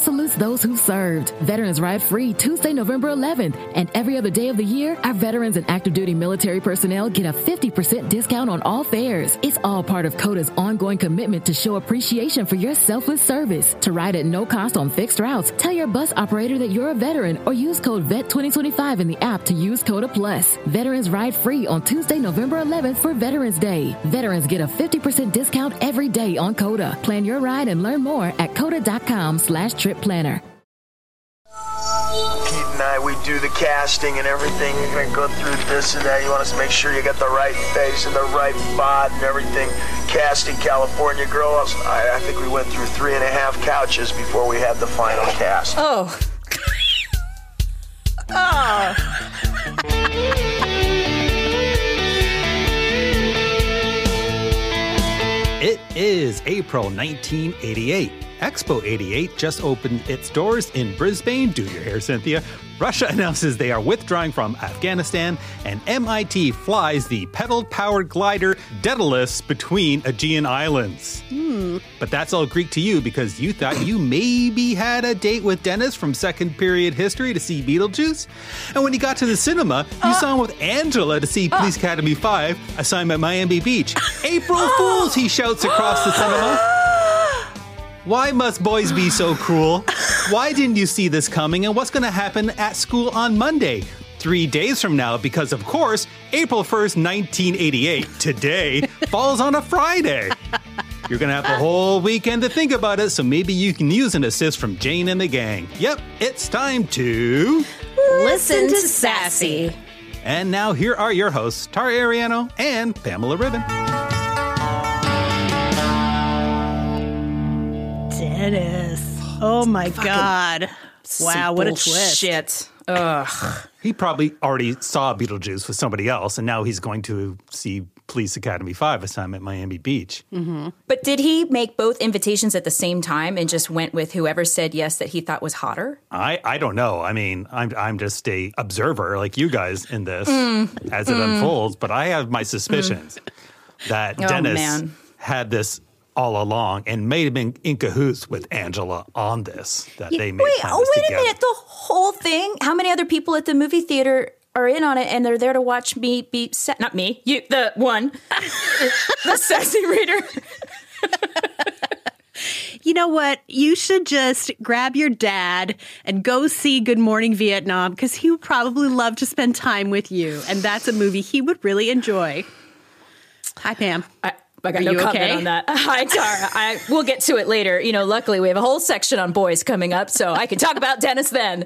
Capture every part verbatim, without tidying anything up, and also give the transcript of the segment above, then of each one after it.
salutes those who served. Veterans Ride free Tuesday, November eleventh. And every other day of the year, our veterans and active duty military personnel get a fifty percent discount on all fares. It's all part of CODA's ongoing commitment to show appreciation for your selfless service. To ride at no cost on fixed routes, tell your bus operator that you're a veteran or use code V E T twenty twenty-five in the app to use CODA Plus. Veterans Ride free on Tuesday, November eleventh for Veterans Day. Veterans get a fifty percent discount every day on CODA. Plan your ride and learn more at coda.com slash trip planner. Pete and I, we do the casting and everything. You're going to go through this and that. You want us to make sure you got the right face and the right bod and everything. Casting California Girls. I, I think we went through three and a half couches before we had the final cast. Oh. Oh. It is April nineteen eighty-eight. Expo eighty-eight just opened its doors in Brisbane. Do your hair, Cynthia. Russia announces they are withdrawing from Afghanistan, and M I T flies the pedal-powered glider Daedalus between Aegean Islands. Hmm. But that's all Greek to you because you thought you maybe had a date with Dennis from second period history to see Beetlejuice. And when you got to the cinema, you uh, saw him with Angela to see uh, Police Academy five, Assignment Miami Beach. April uh, Fools, he shouts across the cinema. Why must boys be so cruel? Why didn't you see this coming? And what's going to happen at school on Monday? Three days from now, because of course, April first, nineteen eighty-eight, today, falls on a Friday. You're going to have the whole weekend to think about it, so maybe you can use an assist from Jane and the gang. Yep, it's time to... Listen to Sassy. And now here are your hosts, Tara Ariano and Pamela Ribbon. Dennis. Oh my God. Wow, what a twist. Shit. Ugh. He probably already saw Beetlejuice with somebody else, and now he's going to see Police Academy five, Assignment Miami Beach. Mm-hmm. But did he make both invitations at the same time and just went with whoever said yes that he thought was hotter? I, I don't know. I mean, I'm I'm just a observer like you guys in this mm. as it mm. unfolds, but I have my suspicions mm. that oh, Dennis man. had this all along and may have been in cahoots with Angela on this, that yeah, they made wait, plans oh, wait together. a minute. The whole thing? How many other people at the movie theater are in on it and they're there to watch me be, sa- not me, you, the one, the sassy reader. You know what? You should just grab your dad and go see Good Morning Vietnam because he would probably love to spend time with you. And that's a movie he would really enjoy. Hi, Pam. I, I got Are no you comment okay? on that. Hi, Tara. I, we'll get to it later. You know, luckily we have a whole section on boys coming up, so I can talk about Dennis then.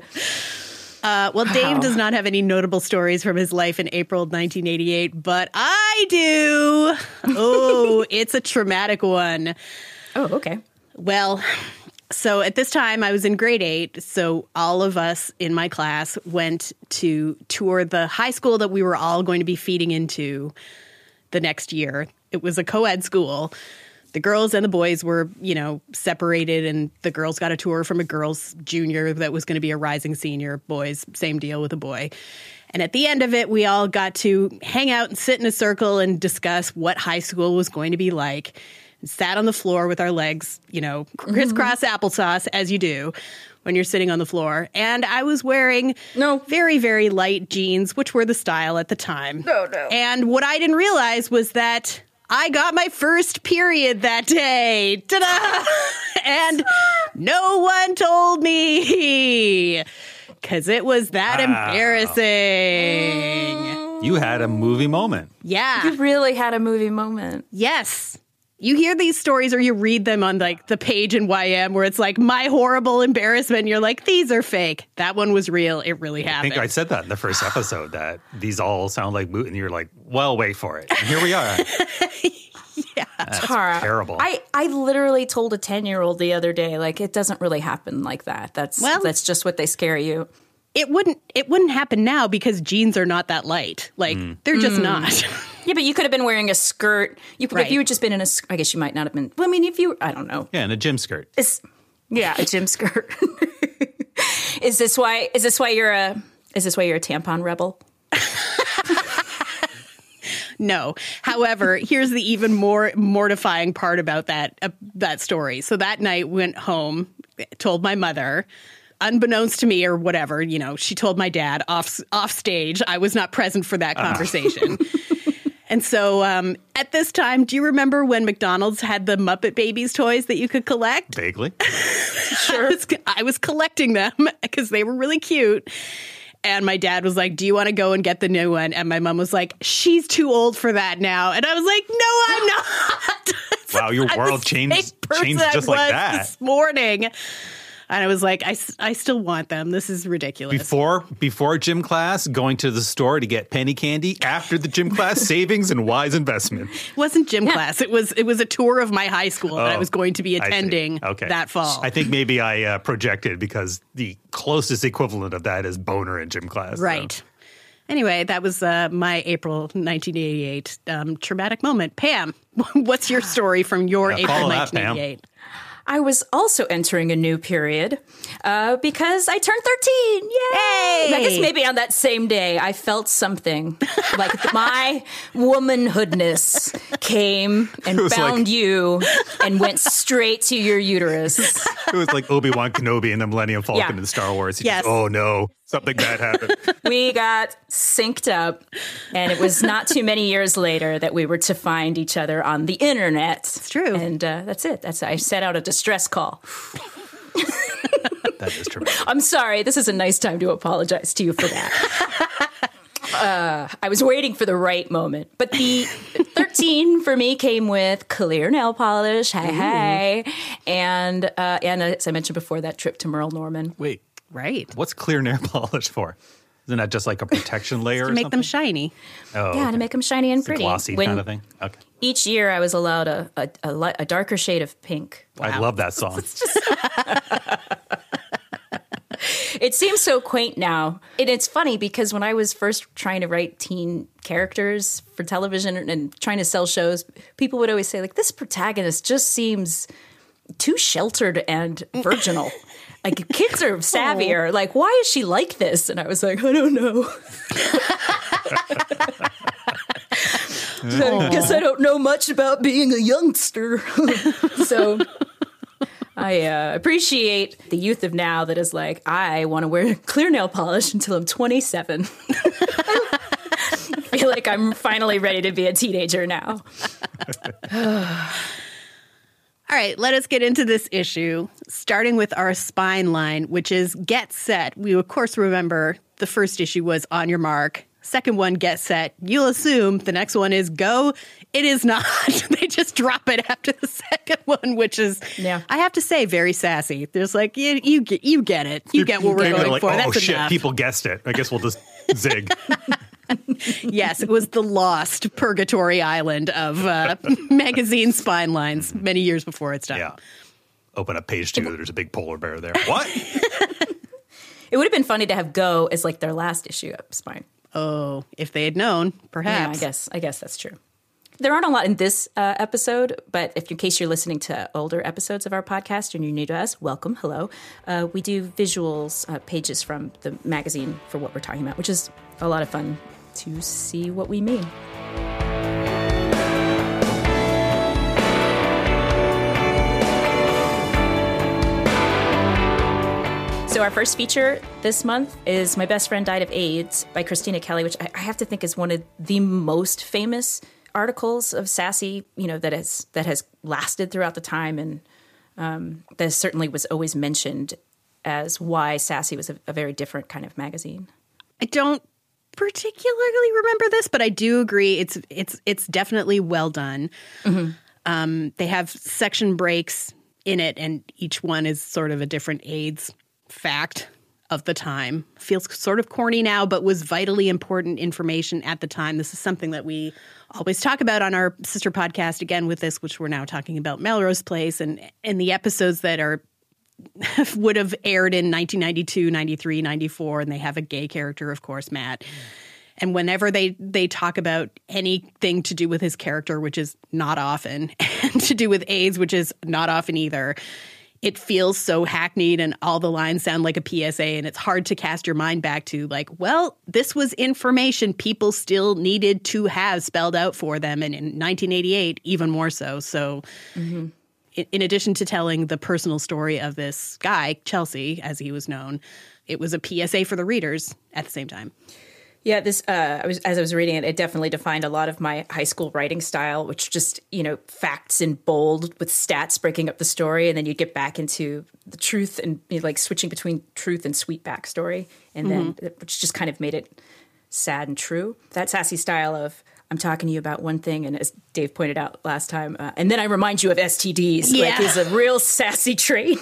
Uh, well, Dave Wow. does not have any notable stories from his life in April nineteen eighty-eight, but I do. Oh, it's a traumatic one. Oh, okay. Well, so at this time I was in grade eight, so all of us in my class went to tour the high school that we were all going to be feeding into the next year. It was a co-ed school. The girls and the boys were, you know, separated, and the girls got a tour from a girls' junior that was going to be a rising senior. Boys, same deal with a boy. And at the end of it, we all got to hang out and sit in a circle and discuss what high school was going to be like. And sat on the floor with our legs, you know, crisscross mm-hmm. applesauce, as you do when you're sitting on the floor. And I was wearing no very, very light jeans, which were the style at the time. No, no. And what I didn't realize was that I got my first period that day. Ta-da! And no one told me because it was that wow. embarrassing. You had a movie moment. Yeah. You really had a movie moment. Yes. You hear these stories or you read them on like the page in Y M where it's like my horrible embarrassment. And you're like, these are fake. That one was real. It really happened. I think I said that in the first episode that these all sound like moot, and you're like, well, wait for it. And here we are. Yeah. That's Tara, terrible. I, I literally told a ten-year-old the other day, like, it doesn't really happen like that. That's well, that's just what they scare you. It wouldn't it wouldn't happen now because jeans are not that light. Like, mm. they're just mm. not. Yeah, but you could have been wearing a skirt. You could, right. If you had just been in a, I guess you might not have been. Well, I mean, if you, I don't know. Yeah, in a gym skirt. It's, yeah, a gym skirt. Is this why? Is this why you're a? Is this why you're a tampon rebel? No. However, here's the even more mortifying part about that uh, that story. So that night, we went home told my mother, unbeknownst to me or whatever, you know, she told my dad off off stage. I was not present for that conversation. And so um, at this time, do you remember when McDonald's had the Muppet Babies toys that you could collect? Vaguely. Sure. I was, I was collecting them because they were really cute. And my dad was like, do you want to go and get the new one? And my mom was like, she's too old for that now. And I was like, no, I'm not. Wow, your world changed, changed just like that. This morning. And I was like, I, I still want them. This is ridiculous. Before before gym class, going to the store to get penny candy. After the gym class, savings and wise investment. It wasn't gym yeah. class. It was it was a tour of my high school oh, that I was going to be attending okay. that fall. I think maybe I uh, projected because the closest equivalent of that is boner in gym class. Right. So. Anyway, that was uh, my April nineteen eighty-eight um, traumatic moment. Pam, what's your story from your yeah, April that, nineteen eighty-eight? Pam. I was also entering a new period uh, because I turned thirteen. Yay! Hey! I guess maybe on that same day, I felt something. Like my womanhoodness came and found like, you and went straight to your uterus. It was like Obi-Wan Kenobi and the Millennium Falcon yeah. in Star Wars. He yes. just, oh, no. Something bad happened. We got synced up, and it was not too many years later that we were to find each other on the internet. It's true. And uh, that's it. That's I set out a distress call. That is true. I'm sorry. This is a nice time to apologize to you for that. Uh, I was waiting for the right moment. But the thirteen for me came with clear nail polish, hey, hey, and, uh, and as I mentioned before, that trip to Merle Norman. Wait. Right. What's clear nail polish for? Isn't that just like a protection layer to or make something? them shiny. Oh, yeah, okay. to make them shiny and it's pretty. A glossy when kind of thing? Okay. Each year I was allowed a, a, a, li- a darker shade of pink. Wow. I love that song. It seems so quaint now. And it's funny because when I was first trying to write teen characters for television and trying to sell shows, people would always say, like, this protagonist just seems too sheltered and virginal. Like, kids are savvier. Like, why is she like this? And I was like, I don't know. I guess I don't know much about being a youngster. So I uh, appreciate the youth of now that is like, I want to wear clear nail polish until I'm twenty-seven. I feel like I'm finally ready to be a teenager now. All right, let us get into this issue, starting with our spine line, which is Get Set. We, of course, remember the first issue was On Your Mark. Second one, Get Set. You'll assume the next one is Go. It is not. They just drop it after the second one, which is, yeah. I have to say, very sassy. There's like, you, you, get, you get it. You get what we're going like, for. Oh, That's shit, enough. People guessed it. I guess we'll just zig. Yes, it was the lost Purgatory Island of uh, magazine spine lines many years before its time. Yeah. Open up page two, there's a big polar bear there. What? It would have been funny to have Go as like their last issue of Spine. Oh, if they had known, perhaps. Yeah, I guess. I guess that's true. There aren't a lot in this uh, episode, but if in case you're listening to older episodes of our podcast and you're new to us, welcome, hello. Uh, we do visuals, uh, pages from the magazine for what we're talking about, which is a lot of fun to see what we mean. So our first feature this month is My Best Friend Died of AIDS by Christina Kelly, which I have to think is one of the most famous articles of Sassy, you know, that has that has lasted throughout the time, and um, that certainly was always mentioned as why Sassy was a, a very different kind of magazine. I don't particularly remember this, but I do agree it's it's it's definitely well done. Mm-hmm. Um, they have section breaks in it, and each one is sort of a different AIDS fact of the time. Feels sort of corny now, but was vitally important information at the time. This is something that we always talk about on our sister podcast, again with this, which we're now talking about Melrose Place, and and the episodes that are would have aired in nineteen ninety-two, ninety-three, ninety-four, and they have a gay character, of course, Matt. Mm. And whenever they, they talk about anything to do with his character, which is not often, and to do with AIDS, which is not often either, it feels so hackneyed and all the lines sound like a P S A, and it's hard to cast your mind back to like, well, this was information people still needed to have spelled out for them. And in nineteen eighty-eight, even more so. So mm-hmm. in, in addition to telling the personal story of this guy, Chelsea, as he was known, it was a P S A for the readers at the same time. Yeah, this uh, I was as I was reading it, it definitely defined a lot of my high school writing style, which just, you know, facts in bold with stats breaking up the story, and then you get back into the truth and, you know, like switching between truth and sweet backstory, and mm-hmm. then which just kind of made it sad and true. That sassy style of I'm talking to you about one thing, and as Dave pointed out last time, uh, and then I remind you of S T Ds, yeah. like is a real sassy trait.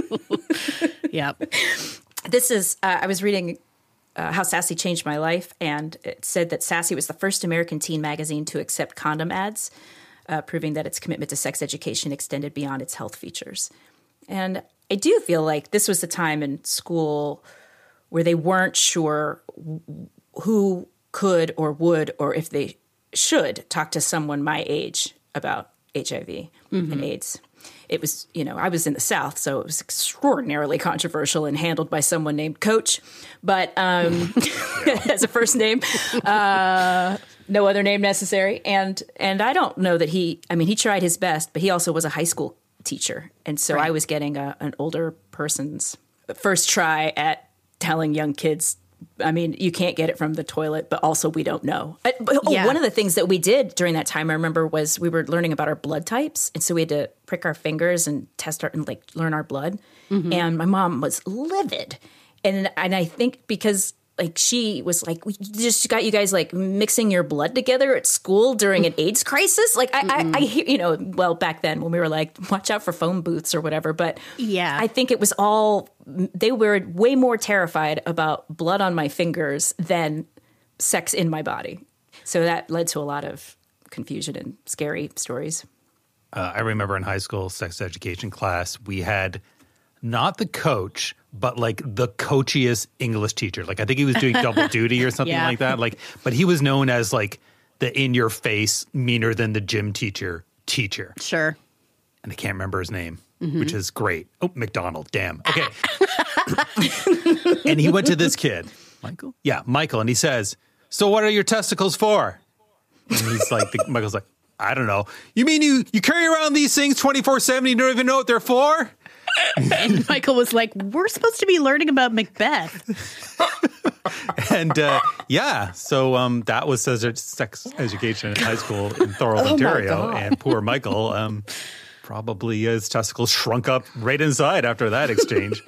Yeah, this is uh, I was reading. Uh, How Sassy Changed My Life, and it said that Sassy was the first American teen magazine to accept condom ads, uh, proving that its commitment to sex education extended beyond its health features. And I do feel like this was the time in school where they weren't sure who could or would or if they should talk to someone my age about H I V mm-hmm. and AIDS. It was, you know, I was in the South, so it was extraordinarily controversial and handled by someone named Coach, but um, as a first name, uh, no other name necessary. And and I don't know that he, I mean, he tried his best, but he also was a high school teacher. And so right. I was getting a, an older person's first try at telling young kids, I mean, you can't get it from the toilet, but also we don't know. Uh, but, oh, yeah. One of the things that we did during that time, I remember, was we were learning about our blood types. And so we had to prick our fingers and test our, and like learn our blood. Mm-hmm. And my mom was livid. And, and I think because like she was like, we just got you guys like mixing your blood together at school during an AIDS crisis. Like I, I, I hear, you know, well, back then when we were like, watch out for phone booths or whatever. But yeah, I think it was all, they were way more terrified about blood on my fingers than sex in my body. So that led to a lot of confusion and scary stories. Uh, I remember in high school sex education class, we had not the coach, but like the coachiest English teacher. Like I think he was doing double duty or something yeah. like that. Like, but he was known as like the in-your-face, meaner than the gym teacher teacher. Sure. And I can't remember his name, mm-hmm. which is great. Oh, McDonald. Damn. Okay. And he went to this kid, Michael. Yeah, Michael, and he says, "So what are your testicles for?" And he's like, the, Michael's like, "I don't know." "You mean you you carry around these things twenty-four seven? You don't even know what they're for?" And Michael was like, "We're supposed to be learning about Macbeth." And uh, yeah, so um, that was sex education in high school in Thorold, oh Ontario. And poor Michael, um, probably his testicles shrunk up right inside after that exchange.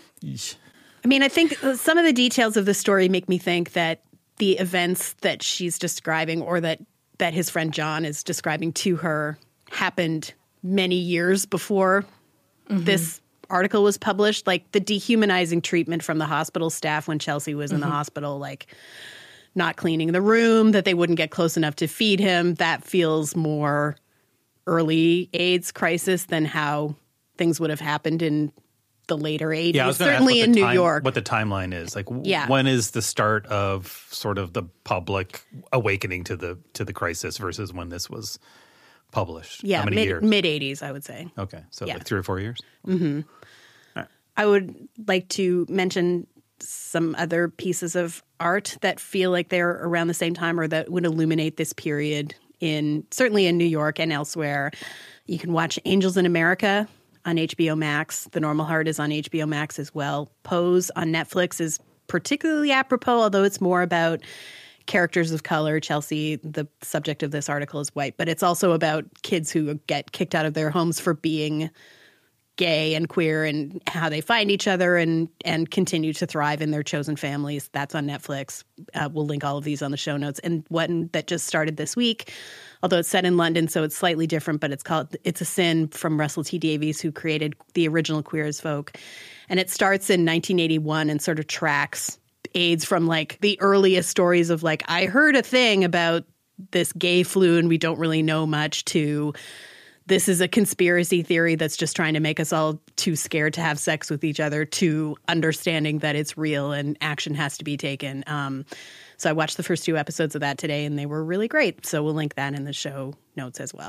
I mean, I think some of the details of the story make me think that the events that she's describing, or that, that his friend John is describing to her, happened many years before mm-hmm. this article was published. Like the dehumanizing treatment from the hospital staff when Chelsea was in mm-hmm. the hospital, like not cleaning the room, that they wouldn't get close enough to feed him. That feels more early AIDS crisis than how things would have happened in the later eighties, yeah, certainly in New time, York. What the timeline is. Like yeah. when is the start of sort of the public awakening to the to the crisis versus when this was published? Yeah, How many mid, years? mid-eighties, I would say. Okay, so yeah. like three or four years? Mm-hmm. Right. I would like to mention some other pieces of art that feel like they're around the same time or that would illuminate this period, in certainly in New York and elsewhere. You can watch Angels in America on H B O Max. The Normal Heart is on H B O Max as well. Pose on Netflix is particularly apropos, although it's more about characters of color. Chelsea, the subject of this article, is white, but it's also about kids who get kicked out of their homes for being gay and queer and how they find each other and and continue to thrive in their chosen families. That's on Netflix. Uh, we'll link all of these on the show notes. And one that just started this week, although it's set in London, so it's slightly different, but it's called It's a Sin, from Russell T Davies, who created the original Queer as Folk. And it starts in nineteen eighty-one and sort of tracks AIDS from like the earliest stories of like, I heard a thing about this gay flu and we don't really know much, to this is a conspiracy theory that's just trying to make us all too scared to have sex with each other, to understanding that it's real and action has to be taken. Um, so I watched the first two episodes of that today and they were really great. So we'll link that in the show notes as well.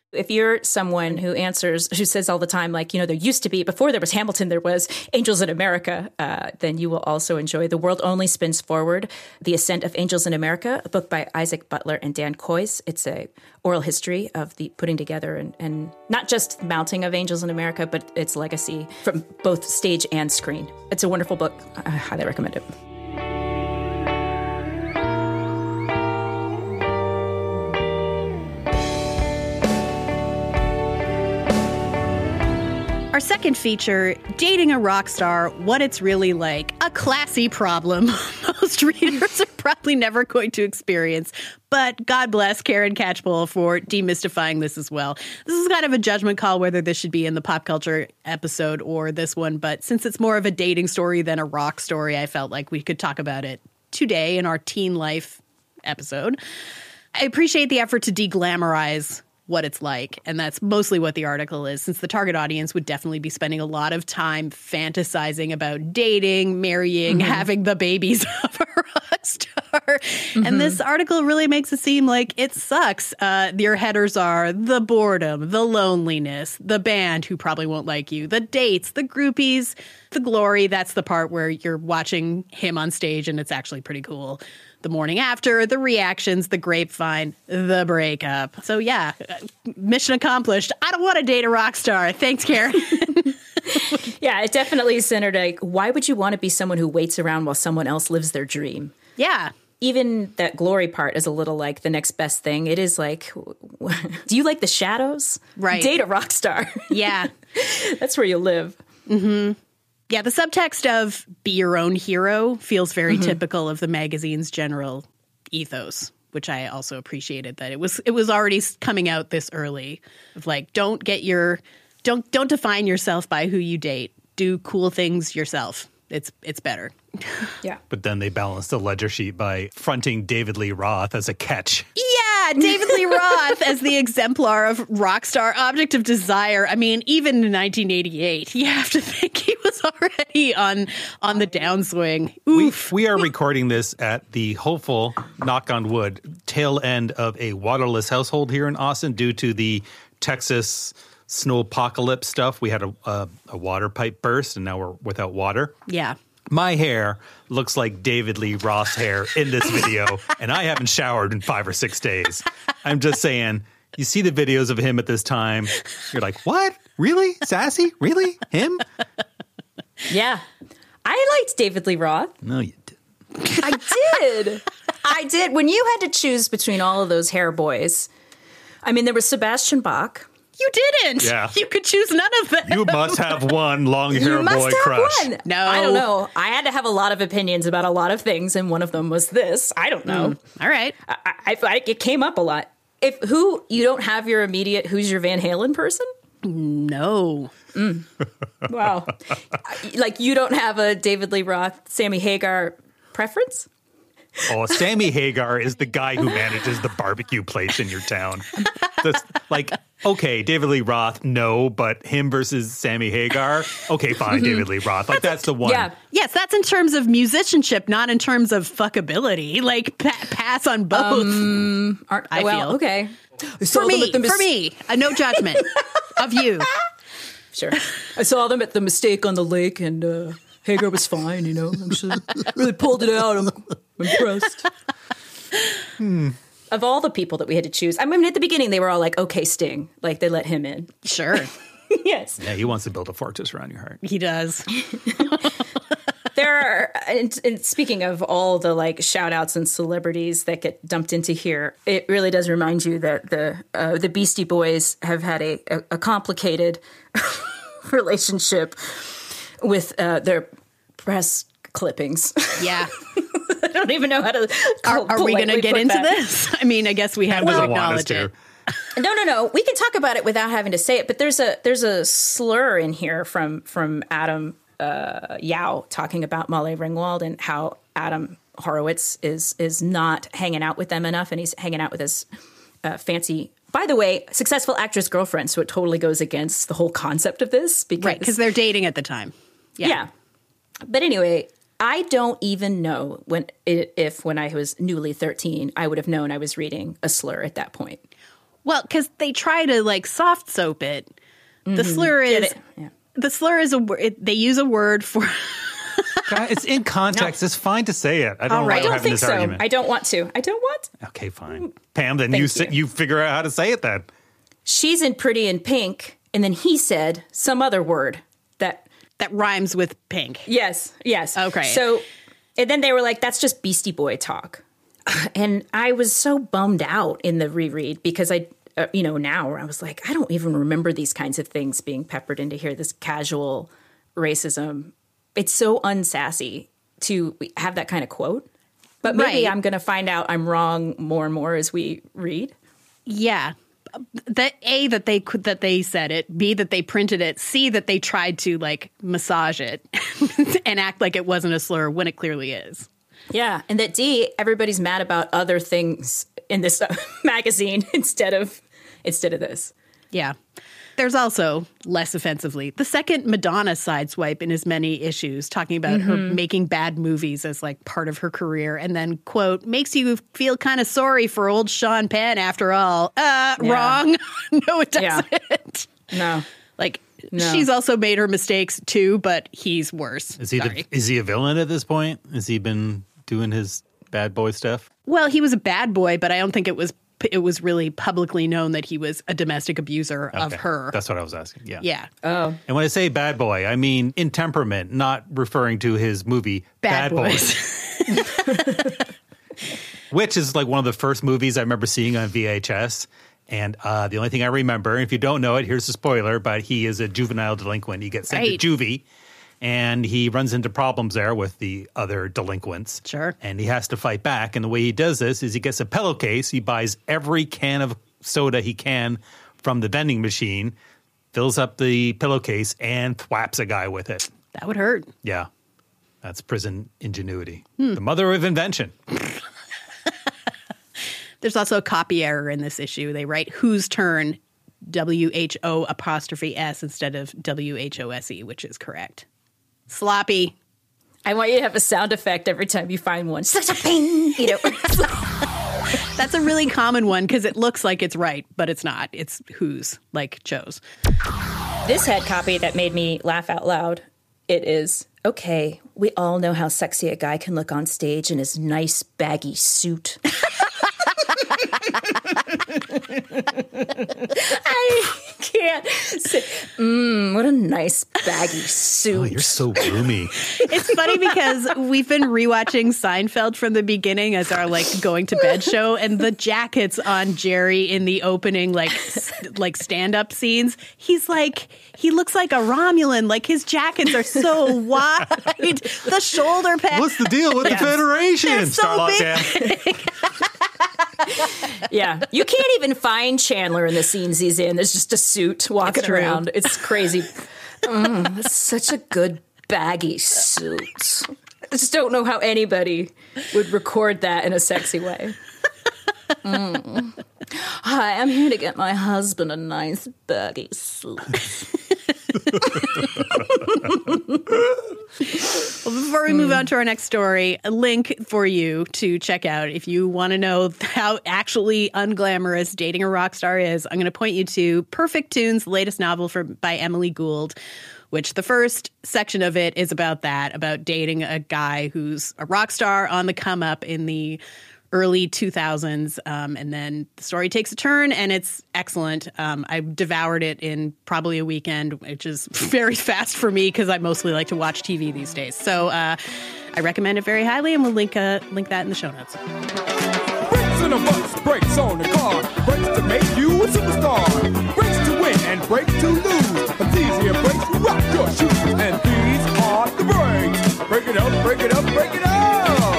If you're someone who answers, who says all the time, like, you know, there used to be, before there was Hamilton, there was Angels in America, uh, then you will also enjoy The World Only Spins Forward, The Ascent of Angels in America, a book by Isaac Butler and Dan Coyce. It's a oral history of the putting together and, and not just mounting of Angels in America, but its legacy from both stage and screen. It's a wonderful book. I highly recommend it. Our second feature, Dating a Rock Star, What It's Really Like. A classy problem most readers are probably never going to experience. But God bless Karen Catchpole for demystifying this as well. This is kind of a judgment call whether this should be in the pop culture episode or this one. But since it's more of a dating story than a rock story, I felt like we could talk about it today in our teen life episode. I appreciate the effort to de-glamorize what it's like. And that's mostly what the article is, since the target audience would definitely be spending a lot of time fantasizing about dating, marrying, mm-hmm. having the babies of a rock star. Mm-hmm. And this article really makes it seem like it sucks. Uh, your headers are the boredom, the loneliness, the band who probably won't like you, the dates, the groupies, the glory. That's the part where you're watching him on stage and it's actually pretty cool. The morning after, the reactions, the grapevine, the breakup. So yeah, mission accomplished. I don't want to date a rock star. Thanks, Karen. Yeah, it definitely centered like, why would you want to be someone who waits around while someone else lives their dream? Yeah. Even that glory part is a little like the next best thing. It is like, do you like the shadows? Right. Date a rock star. Yeah. That's where you live. Mm-hmm. Yeah, the subtext of be your own hero feels very mm-hmm. typical of the magazine's general ethos, which I also appreciated that it was it was already coming out this early of like, don't get your don't don't define yourself by who you date. Do cool things yourself. It's it's better. Yeah. But then they balanced the ledger sheet by fronting David Lee Roth as a catch. Yeah, David Lee Roth as the exemplar of rock star object of desire. I mean, even in nineteen eighty-eight, you have to think he was already on on the downswing. Oof. We, we are recording this at the hopeful, knock on wood, tail end of a waterless household here in Austin due to the Texas snow apocalypse stuff. We had a, a, a water pipe burst, and now we're without water. Yeah. My hair looks like David Lee Roth's hair in this video, and I haven't showered in five or six days. I'm just saying, you see the videos of him at this time, you're like, what? Really? Sassy? Really? Him? Yeah. I liked David Lee Roth. No, you didn't. I did. I did. When you had to choose between all of those hair boys, I mean, there was Sebastian Bach. You didn't. Yeah. You could choose none of them. You must have one long hair you must boy have crush. One. No. I don't know. I had to have a lot of opinions about a lot of things, and one of them was this. I don't know. Mm. All right. I, I, I, it came up a lot. If who you don't have your immediate, who's your Van Halen person? No. Mm. Wow. Like you don't have a David Lee Roth, Sammy Hagar preference? Oh, Sammy Hagar is the guy who manages the barbecue place in your town. That's like, okay, David Lee Roth, no, but him versus Sammy Hagar, okay, fine, David Lee Roth. Like, that's the one. Yeah. Yes, that's in terms of musicianship, not in terms of fuckability. Like, pa- pass on both. Um, aren't, I well, feel. okay. For me, mis- for me, uh, no judgment of you. Sure. I saw them at the Mistake on the Lake, and uh, Hagar was fine, you know. Actually, really pulled it out. I'm impressed. Hmm. Of all the people that we had to choose, I mean, at the beginning, they were all like, okay, Sting. Like, they let him in. Sure. Yes. Yeah, he wants to build a fortress around your heart. He does. There are, and, and speaking of all the like shout outs and celebrities that get dumped into here, it really does remind you that the uh, the Beastie Boys have had a, a, a complicated relationship with uh, their press clippings. Yeah. I don't even know how to. Are, are we going to get into that. this? I mean, I guess we have Well, to acknowledge acknowledge it. No, no, no. We can talk about it without having to say it. But there's a there's a slur in here from from Adam uh, Yao talking about Molly Ringwald and how Adam Horowitz is is not hanging out with them enough, and he's hanging out with his uh, fancy. By the way, successful actress girlfriend. So it totally goes against the whole concept of this, because Right, because they're dating at the time. Yeah. yeah. But anyway, I don't even know when if when I was newly thirteen, I would have known I was reading a slur at that point. Well, because they try to like soft soap it. Mm-hmm. The slur is yeah. the slur is a word. They use a word for. God, it's in context. No. It's fine to say it. I don't. All right. know I don't think this so. Argument. I don't want to. I don't want. Okay, fine. Pam, then Thank you, you. Say, you figure out how to say it then. She's in Pretty in Pink, and then he said some other word that that rhymes with pink. Yes. Yes. Okay. So, and then they were like, "That's just Beastie Boy talk," and I was so bummed out in the reread because I. Uh, you know, now where I was like, I don't even remember these kinds of things being peppered into here, this casual racism. It's so unsassy to have that kind of quote. But maybe right. I'm going to find out I'm wrong more and more as we read. Yeah. That A, that they could, that they said it, B, that they printed it, C, that they tried to like massage it and act like it wasn't a slur when it clearly is. Yeah. And that D, everybody's mad about other things in this uh, magazine instead of instead of this. Yeah. There's also, less offensively, the second Madonna sideswipe in as many issues, talking about mm-hmm. her making bad movies as like part of her career. And then, quote, makes you feel kind of sorry for old Sean Penn after all. Uh, yeah. Wrong. No, it doesn't. Yeah. No. Like, no. She's also made her mistakes too, but he's worse. Is he, the, is he a villain at this point? Has he been doing his bad boy stuff? Well, he was a bad boy, but I don't think it was it was really publicly known that he was a domestic abuser okay. of her. That's what I was asking. Yeah. Yeah. Oh. And when I say bad boy, I mean in temperament, not referring to his movie Bad, bad Boys. Boys. Which is like one of the first movies I remember seeing on V H S. And uh, the only thing I remember, and if you don't know it, here's a spoiler, but he is a juvenile delinquent. He gets sent right. to juvie. And he runs into problems there with the other delinquents. Sure. And he has to fight back. And the way he does this is he gets a pillowcase. He buys every can of soda he can from the vending machine, fills up the pillowcase, and thwaps a guy with it. That would hurt. Yeah. That's prison ingenuity. Hmm. The mother of invention. There's also a copy error in this issue. They write whose turn, W H O apostrophe S instead of W H O S E, which is correct. Sloppy. I want you to have a sound effect every time you find one. Such a pain. You know. That's a really common one because it looks like it's right, but it's not. It's whose, like Joe's. This had copy that made me laugh out loud. It is, okay, we all know how sexy a guy can look on stage in his nice baggy suit. I can't say, mmm, what a nice baggy suit. Oh, you're so roomy. It's funny because we've been rewatching Seinfeld from the beginning as our like going to bed show, and the jackets on Jerry in the opening like st- like stand-up scenes, he's like, he looks like a Romulan. Like his jackets are so wide. The shoulder pads. What's the deal with yes. the Federation? They're so Starlock big. Yeah, you can't even find Chandler in the scenes he's in. There's just a suit walking it's around. It's crazy. Mm, it's such a good baggy suit. I just don't know how anybody would record that in a sexy way. Mm. Hi, I'm here to get my husband a nice baggy suit. Well, before we move on to our next story, a link for you to check out if you want to know how actually unglamorous dating a rock star is. I'm going to point you to Perfect Tunes, the latest novel for, by Emily Gould, which the first section of it is about that, about dating a guy who's a rock star on the come up in the early two thousands, um, and then the story takes a turn, and it's excellent. Um, I devoured it in probably a weekend, which is very fast for me because I mostly like to watch T V these days. So uh, I recommend it very highly, and we'll link uh, link that in the show notes. Brakes in a bus, brakes on the car, brakes to make you a superstar, brakes to win and brakes to lose. But these here brakes rock your shoes, and these are the brakes. Break it up, break it up, break it up.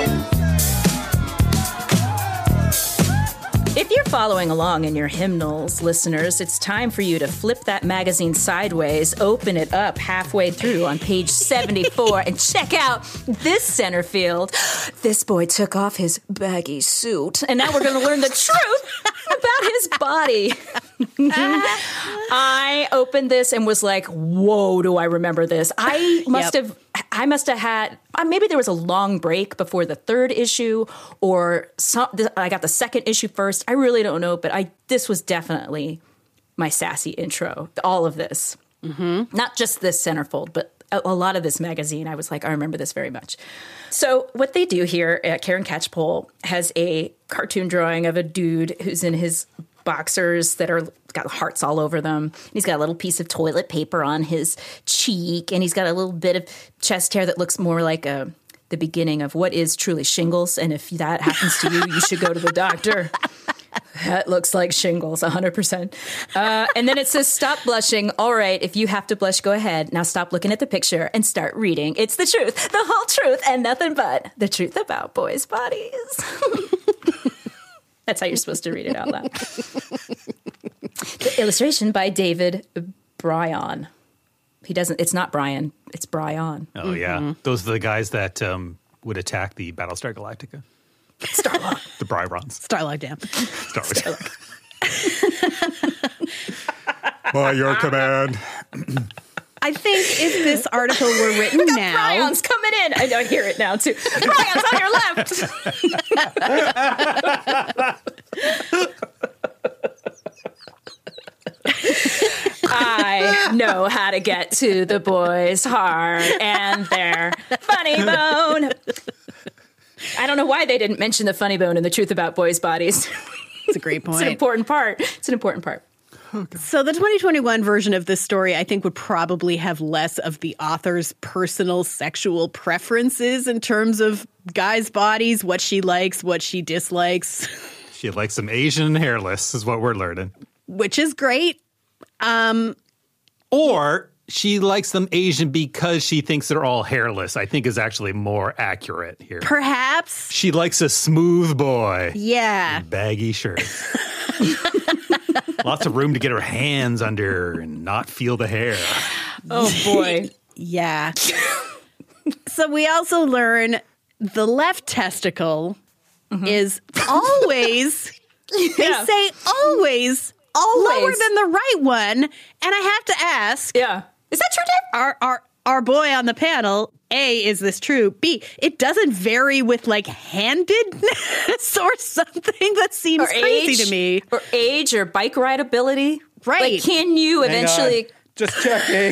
If you're following along in your hymnals, listeners, it's time for you to flip that magazine sideways, open it up halfway through on page seventy-four, and check out this center field. This boy took off his baggy suit, and now we're going to learn the truth about his body. I opened this and was like, whoa, do I remember this? I must Yep. have, I must have had, uh, maybe there was a long break before the third issue, or some, th- I got the second issue first. I really don't know, but I this was definitely my sassy intro, all of this. Mm-hmm. Not just this centerfold, but a, a lot of this magazine. I was like, I remember this very much. So what they do here at Karen Catchpole has a cartoon drawing of a dude who's in his boxers that are got hearts all over them. He's got a little piece of toilet paper on his cheek, and he's got a little bit of chest hair that looks more like a, the beginning of what is truly shingles. And if that happens to you, you should go to the doctor. That looks like shingles, one hundred percent. Uh, and then it says, stop blushing. All right, if you have to blush, go ahead. Now stop looking at the picture and start reading. It's the truth, the whole truth, and nothing but the truth about boys' bodies. That's how you're supposed to read it out loud. The illustration by David Bryan. He doesn't, it's not Brian, it's Bryan. Oh, yeah. Those are the guys that um, would attack the Battlestar Galactica. Starlog. The Bryrons. Starlog Dam. Starlog. By your command. I think if this article were written now, Bryan's coming in. I don't hear it now, too. Bryan's on your left. I know how to get to the boys' heart and their funny bone. I don't know why they didn't mention the funny bone and the truth about boys' bodies. it's a great point. It's an important part. It's an important part. Okay. So the twenty twenty-one version of this story, I think, would probably have less of the author's personal sexual preferences in terms of guys' bodies, what she likes, what she dislikes. She likes some Asian hairless, is what we're learning. Which is great. Um, or she likes them Asian because she thinks they're all hairless, I think is actually more accurate here. Perhaps. She likes a smooth boy. Yeah. Baggy shirts. Lots of room to get her hands under and not feel the hair. Oh, boy. Yeah. So we also learn the left testicle mm-hmm. is always, yeah. they say always, always lower than the right one. And I have to ask. Yeah. Is that true, Dave? Our, our, our boy on the panel, A, is this true? B, it doesn't vary with like handedness or something that seems or crazy age, to me. Or age or bike ride ability. Right. Like, can you Hang eventually... on. Just checking.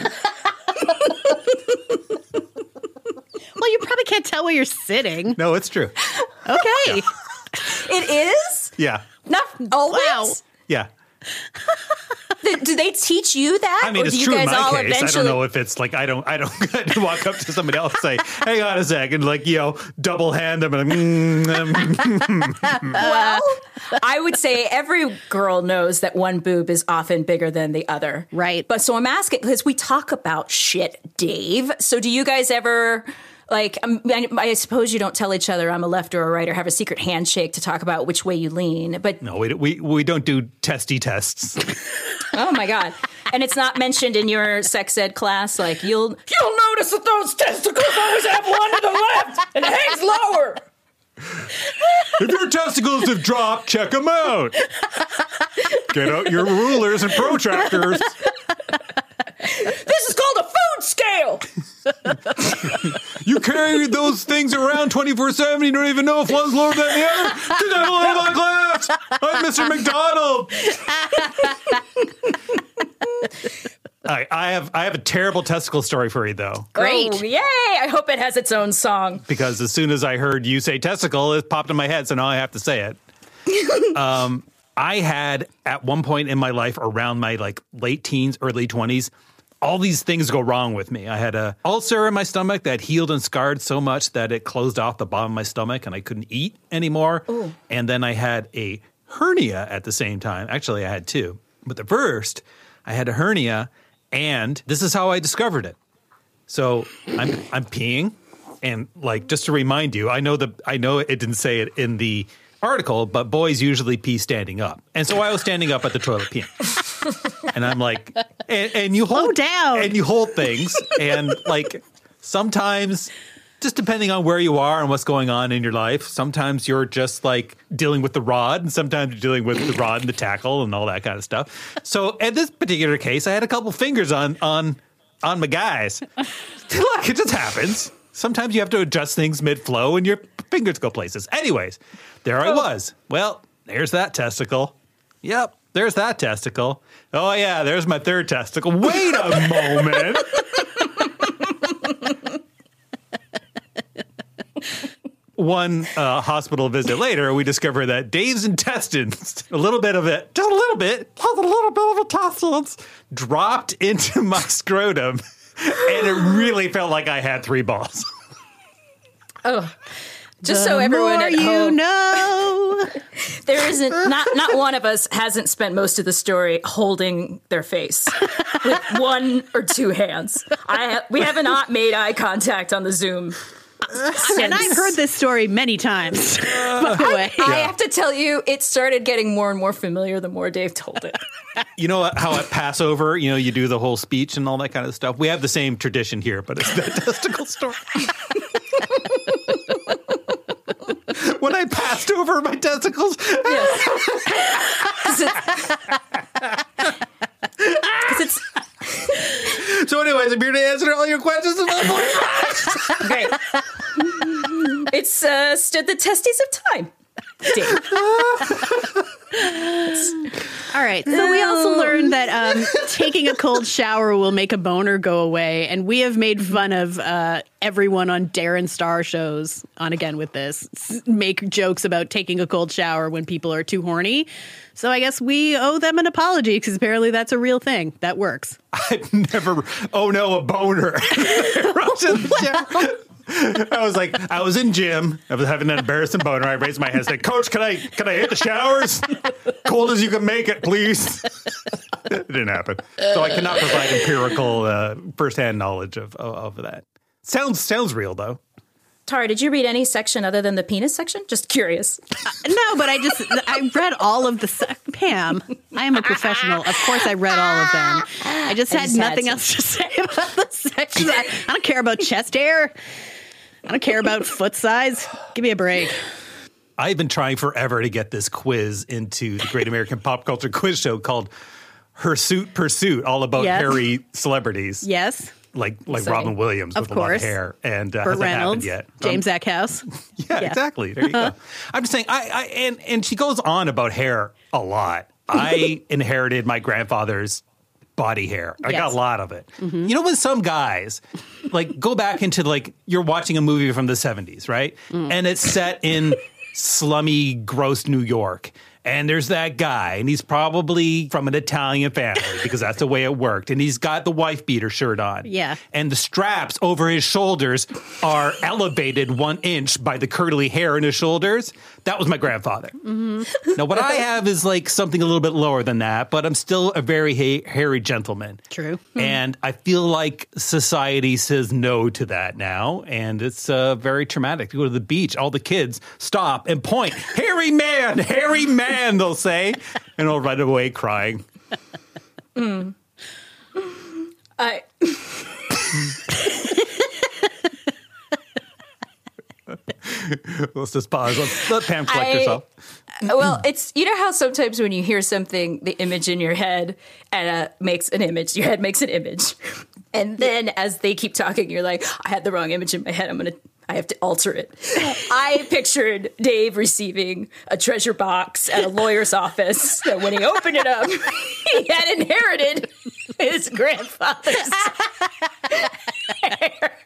Well, you probably can't tell where you're sitting. No, it's true. Okay. Yeah. It is? Yeah. Not always? Wow. Yeah. Do they teach you that? I mean, or it's do you true guys in my all case. eventually... I don't know if it's like, I don't, I don't walk up to somebody else and say, hang on a second, like, you know, double hand them and mm, well, I would say every girl knows that one boob is often bigger than the other. Right. But so I'm asking, because we talk about shit, Dave. So do you guys ever... Like, um, I, I suppose you don't tell each other I'm a left or a right or have a secret handshake to talk about which way you lean. But no, we we, we don't do testy tests. Oh, my God. And it's not mentioned in your sex ed class? Like, you'll you'll notice that those testicles always have one to the left and it hangs lower. If your testicles have dropped, check them out. Get out your rulers and protractors. This is called a food scale. You carry those things around twenty-four seven. You don't even know if one's lower than the other. Get that out of my class. I'm Mister McDonald. I, I have I have a terrible testicle story for you, though. Great. Oh, yay. I hope it has its own song. Because as soon as I heard you say testicle, it popped in my head, so now I have to say it. um, I had, at one point in my life, around my like late teens, early twenties, all these things go wrong with me. I had a ulcer in my stomach that healed and scarred so much that it closed off the bottom of my stomach and I couldn't eat anymore. Ooh. And then I had a hernia at the same time. Actually, I had two. But the first, I had a hernia, and this is how I discovered it. So I'm I'm peeing, and like just to remind you, I know the I know it didn't say it in the article, but boys usually pee standing up. And so I was standing up at the toilet peeing. And I'm like, and, and you hold Slow down. and you hold things, and like sometimes just depending on where you are and what's going on in your life, sometimes you're just like dealing with the rod, and sometimes you're dealing with the rod and the tackle and all that kind of stuff. So in this particular case, I had a couple fingers on on on my guys. Look, it just happens. Sometimes you have to adjust things mid-flow and your fingers go places. Anyways, there I was. Well, there's that testicle. Yep, there's that testicle. Oh, yeah, there's my third testicle. Wait a moment. One uh, hospital visit later, we discovered that Dave's intestines, a little bit of it, just a little bit, just a little bit of intestines, dropped into my scrotum, and it really felt like I had three balls. Oh, just The so everyone more at you home, know. there isn't not not one of us hasn't spent most of the story holding their face with one or two hands. I ha- we have not made eye contact on the Zoom. And I've heard this story many times, by the way. I have to tell you, it started getting more and more familiar the more Dave told it. You know how at Passover, you know, you do the whole speech and all that kind of stuff? We have the same tradition here, but it's that testicle story. When I passed over my testicles. Because it's, it's So anyways, I'm here to answer all your questions about great. It's uh, stood the testes of time, Dave. All right. So we also learned that um, taking a cold shower will make a boner go away. And we have made fun of uh, everyone on Darren Star shows on Again with This, make jokes about taking a cold shower when people are too horny. So I guess we owe them an apology because apparently that's a real thing. That works. I've never, oh no, a boner. I was like, I was in gym. I was having an embarrassing boner. I raised my hand and said, Coach, can I can I hit the showers? Cold as you can make it, please. It didn't happen. So I cannot provide empirical uh, firsthand knowledge of, of of that. Sounds sounds real though. Tara, did you read any section other than the penis section? Just curious. Uh, no, but I just, I read all of the, se- Pam, I am a professional. Of course I read all of them. I just I had just had nothing some. else to say about the sections. I, I don't care about chest hair. I don't care about foot size. Give me a break. I've been trying forever to get this quiz into the Great American Pop Culture Quiz Show called Hirsute Pursuit, all about Yes. hairy celebrities. Yes. Like like Same. Robin Williams Of with a lot of course. hair. And uh, Burt hasn't Reynolds, happened yet. James Um, Ackhouse. Yeah, Yeah. exactly. There you go. I'm just saying, I, I and and she goes on about hair a lot. I inherited my grandfather's body hair. I got Yes. a lot of it. You know, when some guys like go back into like you're watching a movie from the seventies, right? And it's set in slummy, gross New York. And there's that guy, and he's probably from an Italian family because that's the way it worked. And he's got the wife beater shirt on. Yeah. And the straps over his shoulders are elevated one inch by the curly hair in his shoulders. That was my grandfather. Mm-hmm. Now, what I have is like something a little bit lower than that, but I'm still a very ha- hairy gentleman. True. And I feel like society says no to that now. And it's uh, very traumatic. You go to the beach, all the kids stop and point. Hairy man, hairy man, they'll say. And I'll run away crying. Mm. I... Let's just pause. Let's let Pam collect I- herself. Well, it's, you know how sometimes when you hear something, the image in your head and uh, makes an image, your head makes an image. And then as they keep talking, you're like, I had the wrong image in my head. I'm going to, I have to alter it. I pictured Dave receiving a treasure box at a lawyer's office. So when he opened it up, he had inherited his grandfather's hair.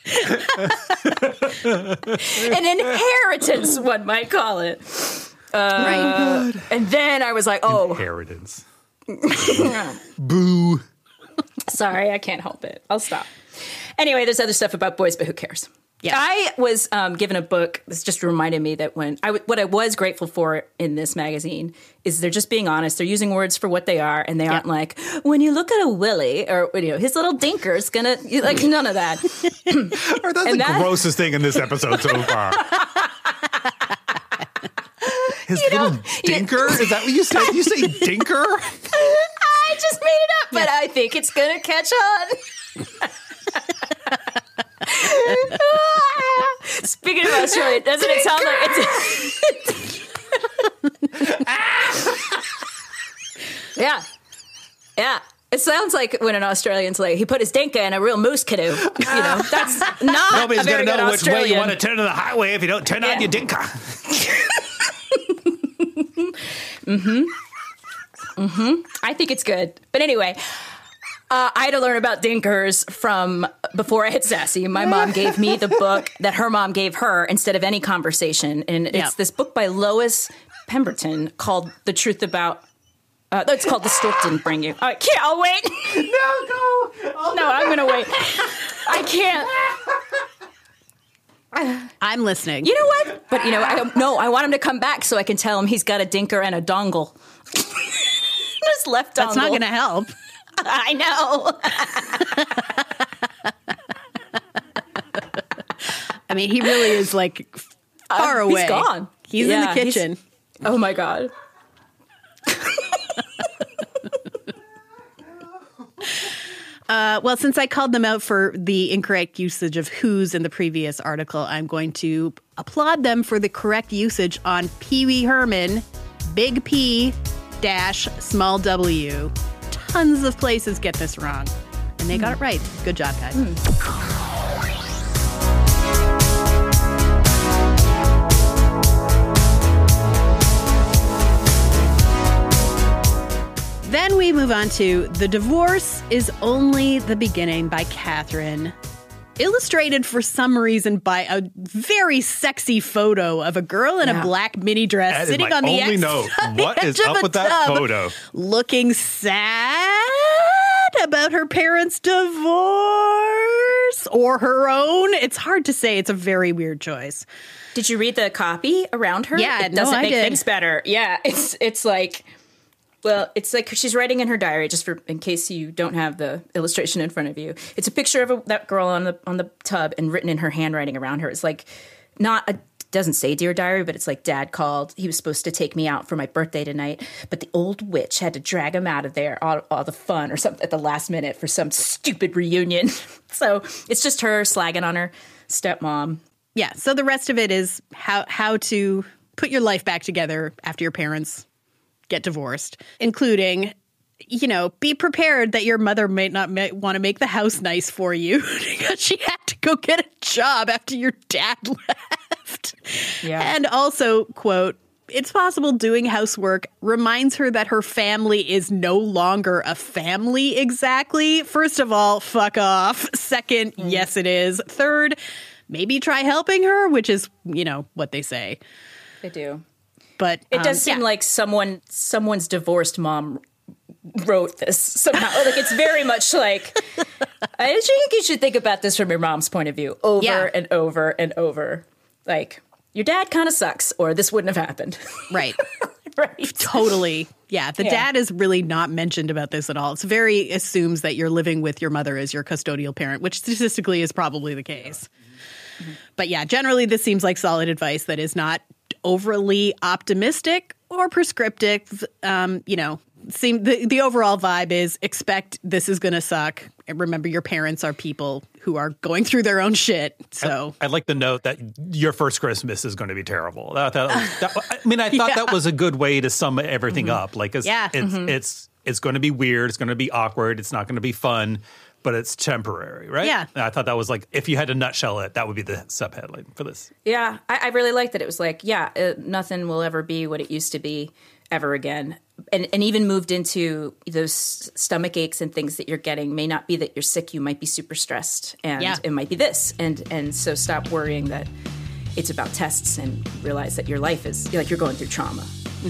An inheritance, one might call it. Uh, Right. And then I was like, oh, Inheritance. Boo. sorry, I can't help it. I'll stop. Anyway, there's other stuff about boys, but who cares? Yeah. I was um, given a book. This just reminded me that when I w- what I was grateful for in this magazine is they're just being honest. They're using words for what they are, and they aren't like, when you look at a Willie or you know his little dinker's gonna like none of that. Or that's And the that- grossest thing in this episode so far. His little dinker? Is that what you said? You say dinker? I just made it up, but I think it's gonna catch on. Speaking of Australia, doesn't it sound like it's... Yeah. Yeah. It sounds like when an Australian's like, he put his dinka in a real moose canoe. You know, that's not Nobody's a very going to know good which Australian. way you want to turn to the highway if you don't turn Yeah. on your dinka. mm-hmm. Mm-hmm. I think it's good. But anyway, uh, I had to learn about dinkers from before I had Sassy. My mom gave me the book that her mom gave her instead of any conversation. And it's Yeah. this book by Lois Pemberton called The Truth About... Uh, it's called The Stork Didn't Bring You. I can't. I'll wait. No, go. I'll No, I'm going to wait. I can't. I'm listening. You know what? But, you know, I, no, I want him to come back so I can tell him he's got a dinker and a dongle. Just left dongle. That's not going to help. I know. I mean, he really is like far Uh, away. He's gone. He's Yeah, in the kitchen. Oh, my God. Uh, well, since I called them out for the incorrect usage of who's in the previous article, I'm going to applaud them for the correct usage on Pee Wee Herman, big P dash small W. Tons of places get this wrong, and they got it right. Good job, guys. Then we move on to The Divorce is Only the Beginning by Catherine. Illustrated for some reason by a very sexy photo of a girl in Yeah. a black mini dress That is sitting my on the only ex- note. on the What is edge of up a with that tub, photo? looking sad about her parents' divorce or her own. It's hard to say. It's a very weird choice. Did you read the copy around her? Yeah, it no, doesn't I make did. things better. Yeah, it's it's like, well, it's like she's writing in her diary. Just for in case you don't have the illustration in front of you, it's a picture of a, that girl on the on the tub and written in her handwriting around her. It's like not a. Doesn't say Dear Diary, but it's like, Dad called. He was supposed to take me out for my birthday tonight, but the old witch had to drag him out of there, all, all the fun or something at the last minute for some stupid reunion. So it's just her slagging on her stepmom. Yeah. So the rest of it is how how to put your life back together after your parents get divorced, including, you know, be prepared that your mother might not ma- want to make the house nice for you because she had to go get a job after your dad left. Yeah. And also, quote, it's possible doing housework reminds her that her family is no longer a family exactly. First of all, fuck off. Second, Mm. yes, it is. Third, maybe try helping her, which is, you know, what they say. They do. But It um, does seem yeah. like someone someone's divorced mom wrote this somehow. Like it's very much like I think you should think about this from your mom's point of view over Yeah. and over and over. Like your dad kind of sucks, or this wouldn't have happened. Right. Right. Totally. Yeah. The Yeah. dad is really not mentioned about this at all. It's very assumes that you're living with your mother as your custodial parent, which statistically is probably the case. Mm-hmm. But yeah, generally this seems like solid advice that is not overly optimistic or prescriptive. Um, you know, seem the, the overall vibe is expect this is going to suck. And remember, your parents are people who are going through their own shit. So I'd like to note that your first Christmas is going to be terrible. That, that, that, I mean, I thought Yeah. that was a good way to sum everything up. Like, it's, Yeah. it's, it's, it's going to be weird. It's going to be awkward. It's not going to be fun, but it's temporary, right? Yeah. And I thought that was like, if you had to nutshell it, that would be the subheadline for this. Yeah, I, I really liked that. It was like, yeah, uh, nothing will ever be what it used to be ever again. And and even moved into those stomach aches and things that you're getting may not be that you're sick. You might be super stressed, and Yeah. it might be this. And and so stop worrying that it's about tests and realize that your life is like you're going through trauma.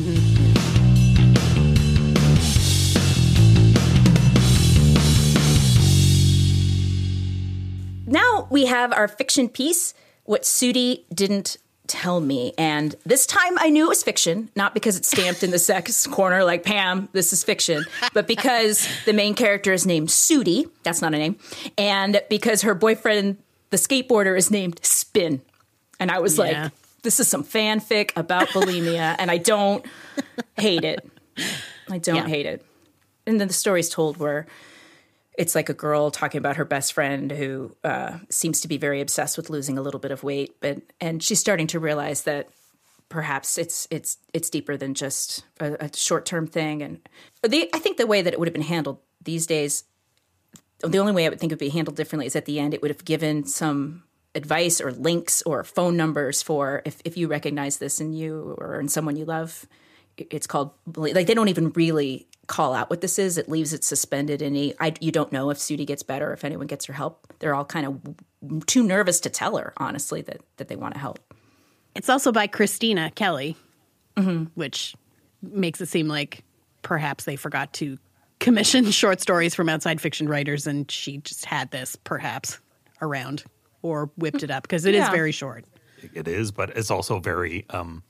Now we have our fiction piece, What Sudi Didn't Tell Me. And this time I knew it was fiction, not because it's stamped in the sex corner like, Pam, this is fiction, but because the main character is named Sudi. That's not a name. And because her boyfriend, the skateboarder, is named Spin. And I was Yeah. like, this is some fanfic about bulimia, and I don't hate it. I don't Yeah. hate it. And then the story's told where it's like a girl talking about her best friend who uh, seems to be very obsessed with losing a little bit of weight, but and she's starting to realize that perhaps it's it's it's deeper than just a, a short-term thing. And the, I think the way that it would have been handled these days, the only way I would think it would be handled differently is at the end it would have given some advice or links or phone numbers for if, if you recognize this in you or in someone you love. It's called, like, they don't even really call out what this is. It leaves it suspended in a, I, you don't know if Sudi gets better, if anyone gets her help. They're all kind of too nervous to tell her, honestly, that, that they want to help. It's also by Christina Kelly, mm-hmm. which makes it seem like perhaps they forgot to commission short stories from outside fiction writers and she just had this perhaps around or whipped it up because it yeah. is very short. It is, but it's also very um,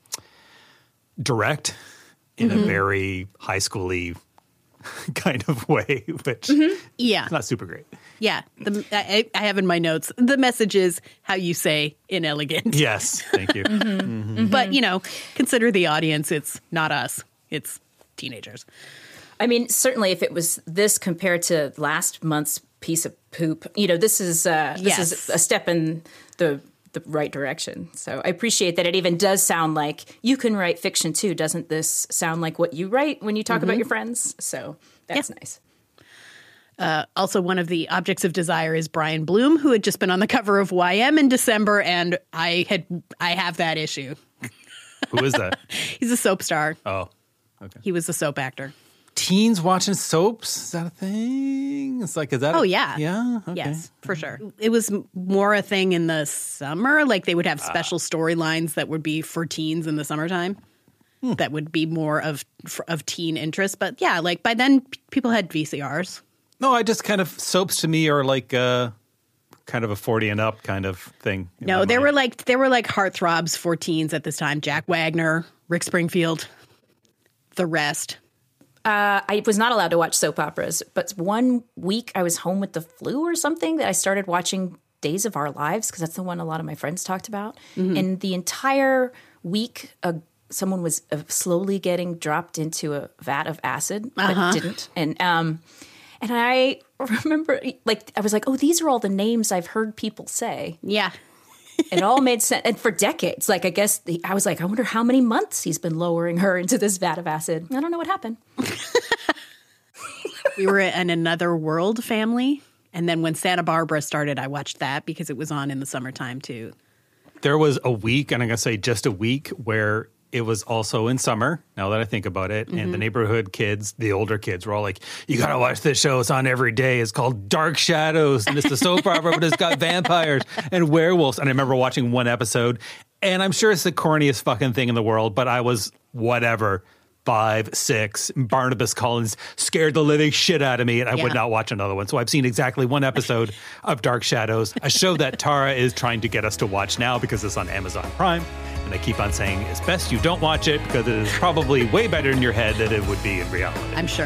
direct in mm-hmm. a very high school-y kind of way, which mm-hmm. yeah. is not super great. Yeah. The, I, I have in my notes, the message is how you say inelegant. Yes. Thank you. mm-hmm. Mm-hmm. But, you know, consider the audience. It's not us. It's teenagers. I mean, certainly if it was this compared to last month's piece of poop, you know, this is uh, this yes. is a step in the the right direction. So I appreciate that it even does sound like you can write fiction too. Doesn't this sound like what you write when you talk mm-hmm. about your friends? So that's yeah. nice. Uh, also, one of the objects of desire is Brian Bloom, who had just been on the cover of Y M in December, and I had I have that issue. Who is that? He's a soap star. Oh, okay. He was a soap actor. Teens watching soaps? Is that a thing? It's like, is that? Oh, a, yeah. Yeah? Okay. Yes, for sure. It was more a thing in the summer. Like they would have special ah. storylines that would be for teens in the summertime. Hmm. That would be more of of teen interest. But yeah, like by then people had V C Rs. No, I just kind of, soaps to me are like uh, kind of a forty and up kind of thing. No, there were like there were like heartthrobs for teens at this time. Jack Wagner, Rick Springfield, the rest. Uh, I was not allowed to watch soap operas, but one week I was home with the flu or something that I started watching Days of Our Lives because that's the one a lot of my friends talked about. Mm-hmm. And the entire week, uh, someone was uh, slowly getting dropped into a vat of acid, but uh-huh. didn't. And um, and I remember, like, I was like, oh, these are all the names I've heard people say. Yeah. It all made sense. And for decades, like, I guess, the, I was like, I wonder how many months he's been lowering her into this vat of acid. I don't know what happened. We were in Another World family. And then when Santa Barbara started, I watched that because it was on in the summertime, too. There was a week, and I'm going to say just a week, where it was also in summer, now that I think about it, mm-hmm. and the neighborhood kids, the older kids, were all like, you got to watch this show. It's on every day. It's called Dark Shadows, and it's a soap opera, but it's got vampires and werewolves. And I remember watching one episode, and I'm sure it's the corniest fucking thing in the world, but I was whatever, five, six, Barnabas Collins scared the living shit out of me, and I yeah. would not watch another one. So I've seen exactly one episode of Dark Shadows, a show that Tara is trying to get us to watch now because it's on Amazon Prime. And I keep on saying it's best you don't watch it because it is probably way better in your head than it would be in reality. I'm sure.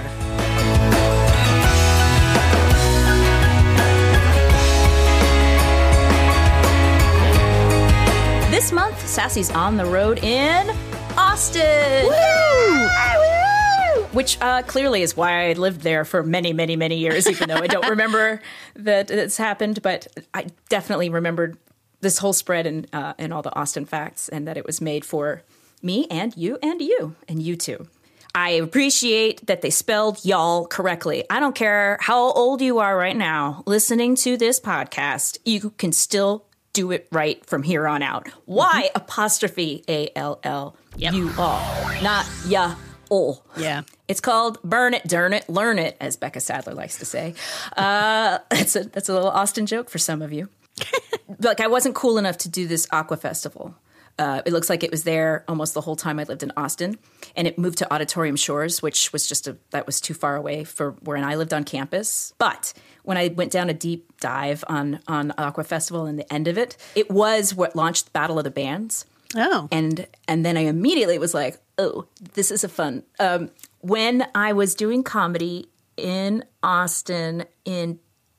This month, Sassy's on the road in Austin. Woo! Which uh, clearly is why I lived there for many, many, many years, even though I don't remember that it's happened. But I definitely remembered this whole spread and uh, and all the Austin facts, and that it was made for me and you and you and you too. I appreciate that they spelled y'all correctly. I don't care how old you are right now listening to this podcast, you can still do it right from here on out. Why mm-hmm. apostrophe A L L yep. you all, not ya all. Yeah. It's called Burn It, Dern It, Learn It, as Becca Sadler likes to say. Uh, that's a that's a little Austin joke for some of you. Like, I wasn't cool enough to do this Aqua Festival. Uh, it looks like it was there almost the whole time I lived in Austin, and it moved to Auditorium Shores, which was just a that was too far away for where I lived on campus. But when I went down a deep dive on on Aqua Festival and the end of it, it was what launched Battle of the Bands. Oh, and and then I immediately was like, oh, this is a fun. Um, when I was doing comedy in Austin in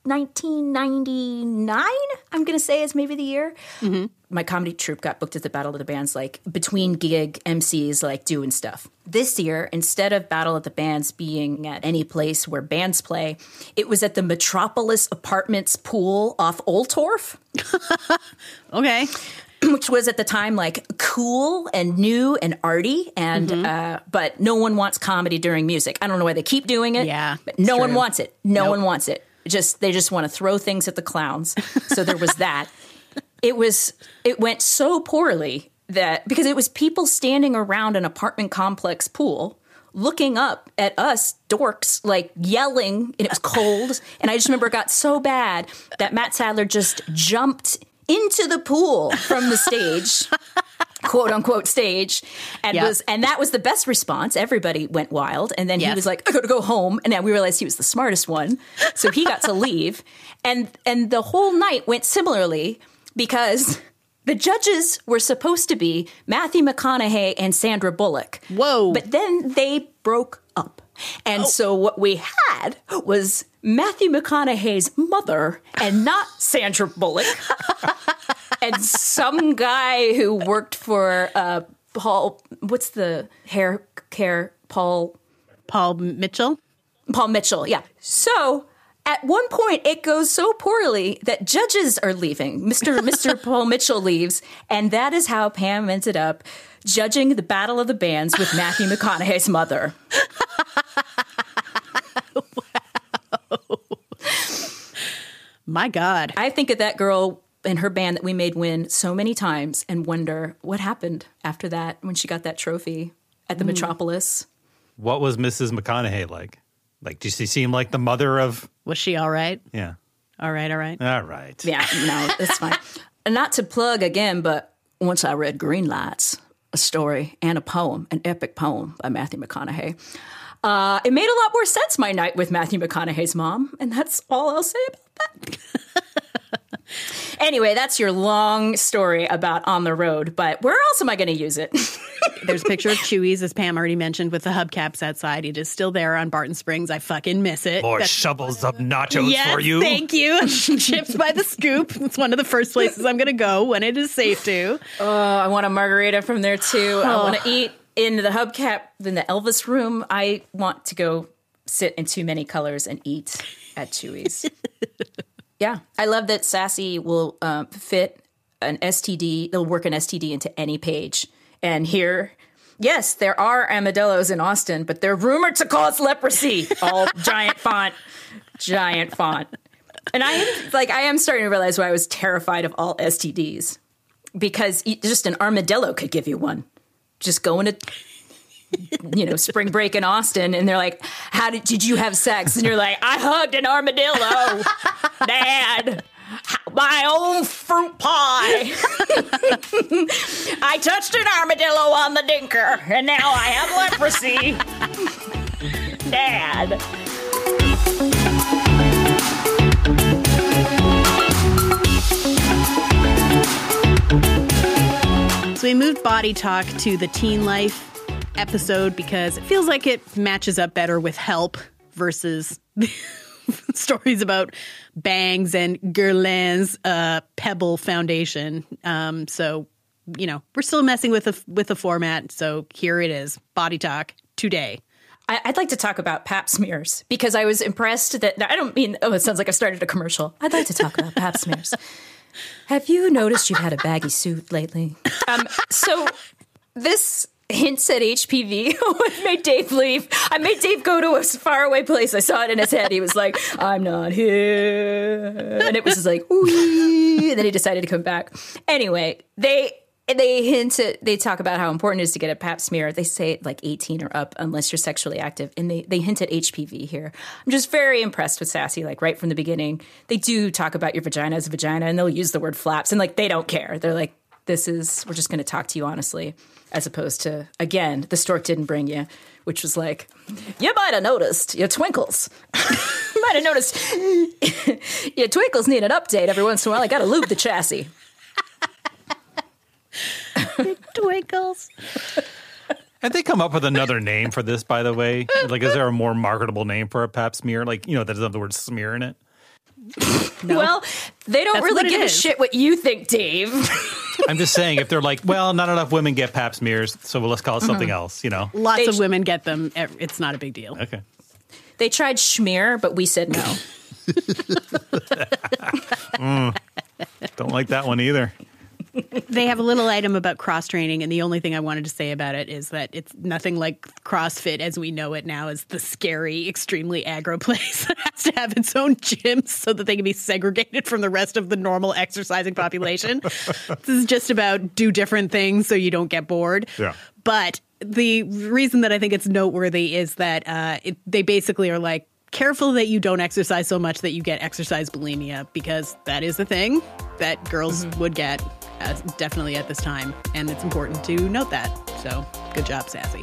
nineteen ninety-nine, I'm going to say is maybe the year. Mm-hmm. My comedy troupe got booked at the Battle of the Bands, like between gig M Cs, like doing stuff. This year, instead of Battle of the Bands being at any place where bands play, it was at the Metropolis Apartments pool off Old Torf. Okay. Which was at the time like cool and new and arty, and mm-hmm. uh, but no one wants comedy during music. I don't know why they keep doing it. Yeah, but no true. one wants it. No nope. one wants it. Just they just want to throw things at the clowns. So there was that. It was it went so poorly that because it was people standing around an apartment complex pool, looking up at us dorks, like yelling, and it was cold. And I just remember it got so bad that Matt Sadler just jumped into the pool from the stage, quote unquote stage, and yep. was and that was the best response. Everybody went wild, and then yes. he was like, "I got to go home," and then we realized he was the smartest one, so he got to leave, and and the whole night went similarly because the judges were supposed to be Matthew McConaughey and Sandra Bullock. Whoa! But then they broke up. And oh. so what we had was Matthew McConaughey's mother and not Sandra Bullock and some guy who worked for uh, Paul, what's the hair care, Paul? Paul Mitchell? Paul Mitchell, yeah. So at one point it goes so poorly that judges are leaving. Mister Mister Paul Mitchell leaves, and that is how Pam ended up judging the Battle of the Bands with Matthew McConaughey's mother. Wow. My God. I think of that girl and her band that we made win so many times and wonder what happened after that when she got that trophy at the mm. Metropolis. What was Missus McConaughey like? Like, did she seem like the mother of... Was she all right? Yeah. All right, all right. All right. Yeah, no, that's fine. And not to plug again, but once I read Green Lights, a story and a poem, an epic poem by Matthew McConaughey. Uh, it made a lot more sense my night with Matthew McConaughey's mom, and that's all I'll say about that. Anyway, that's your long story about On the Road, but where else am I going to use it? There's a picture of Chewy's, as Pam already mentioned, with the hubcaps outside. It is still there on Barton Springs. I fucking miss it. More That's- shovels of nachos yes, for you. Thank you. Chips by the scoop. It's one of the first places I'm going to go when it is safe to. Oh, I want a margarita from there, too. I want to eat in the hubcap, in the Elvis room. I want to go sit in Too Many Colors and eat at Chewy's. Yeah. I love that Sassy will um, fit an S T D. They'll work an S T D into any page. And here, yes, there are armadillos in Austin, but they're rumored to cause leprosy. All giant font, giant font. And I am like, I am starting to realize why I was terrified of all S T Ds, because just an armadillo could give you one. Just going to, you know, spring break in Austin, and they're like, "How did did you have sex?" And you're like, "I hugged an armadillo, Dad. My own fruit pie. I touched an armadillo on the dinker, and now I have leprosy, Dad." So we moved Body Talk to the teen life episode because it feels like it matches up better with Help versus stories about Bangs and Guerlain's uh, Pebble Foundation. Um, so, you know, we're still messing with the with the format. So here it is, Body Talk today. I'd like to talk about pap smears because I was impressed that I don't mean, oh, it sounds like I started a commercial. I'd like to talk about pap smears. Have you noticed you've had a baggy suit lately? Um, so this hints at H P V. What made Dave leave? I made Dave go to a faraway place. I saw it in his head. He was like, "I'm not here," and it was just like, "Ooh," and then he decided to come back. Anyway, they. They hint at, they talk about how important it is to get a pap smear. They say like eighteen or up unless you're sexually active. And they, they hint at H P V here. I'm just very impressed with Sassy, like right from the beginning. They do talk about your vagina as a vagina, and they'll use the word flaps. And like, they don't care. They're like, this is, we're just going to talk to you honestly. As opposed to, again, the stork didn't bring you, which was like, you might have noticed your twinkles. You might have noticed your twinkles need an update every once in a while. I got to lube the chassis. Twinkles. Had they come up with another name for this, by the way? Like, is there a more marketable name for a pap smear? Like, you know, that doesn't have the word smear in it? No. Well, they don't That's what really it give a is. shit what you think, Dave. I'm just saying, if they're like, well, not enough women get pap smears, so let's call it something else, you know? Lots They of sh- women get them. It's not a big deal. Okay. They tried schmear, but we said no. mm, don't like that one either. They have a little item about cross training, and the only thing I wanted to say about it is that it's nothing like CrossFit as we know it now as the scary, extremely aggro place that has to have its own gyms so that they can be segregated from the rest of the normal exercising population. This is just about do different things so you don't get bored. Yeah. But the reason that I think it's noteworthy is that uh, it, they basically are like, careful that you don't exercise so much that you get exercise bulimia, because that is the thing that girls mm-hmm. would get, uh, definitely at this time. And it's important to note that. So good job, Sassy.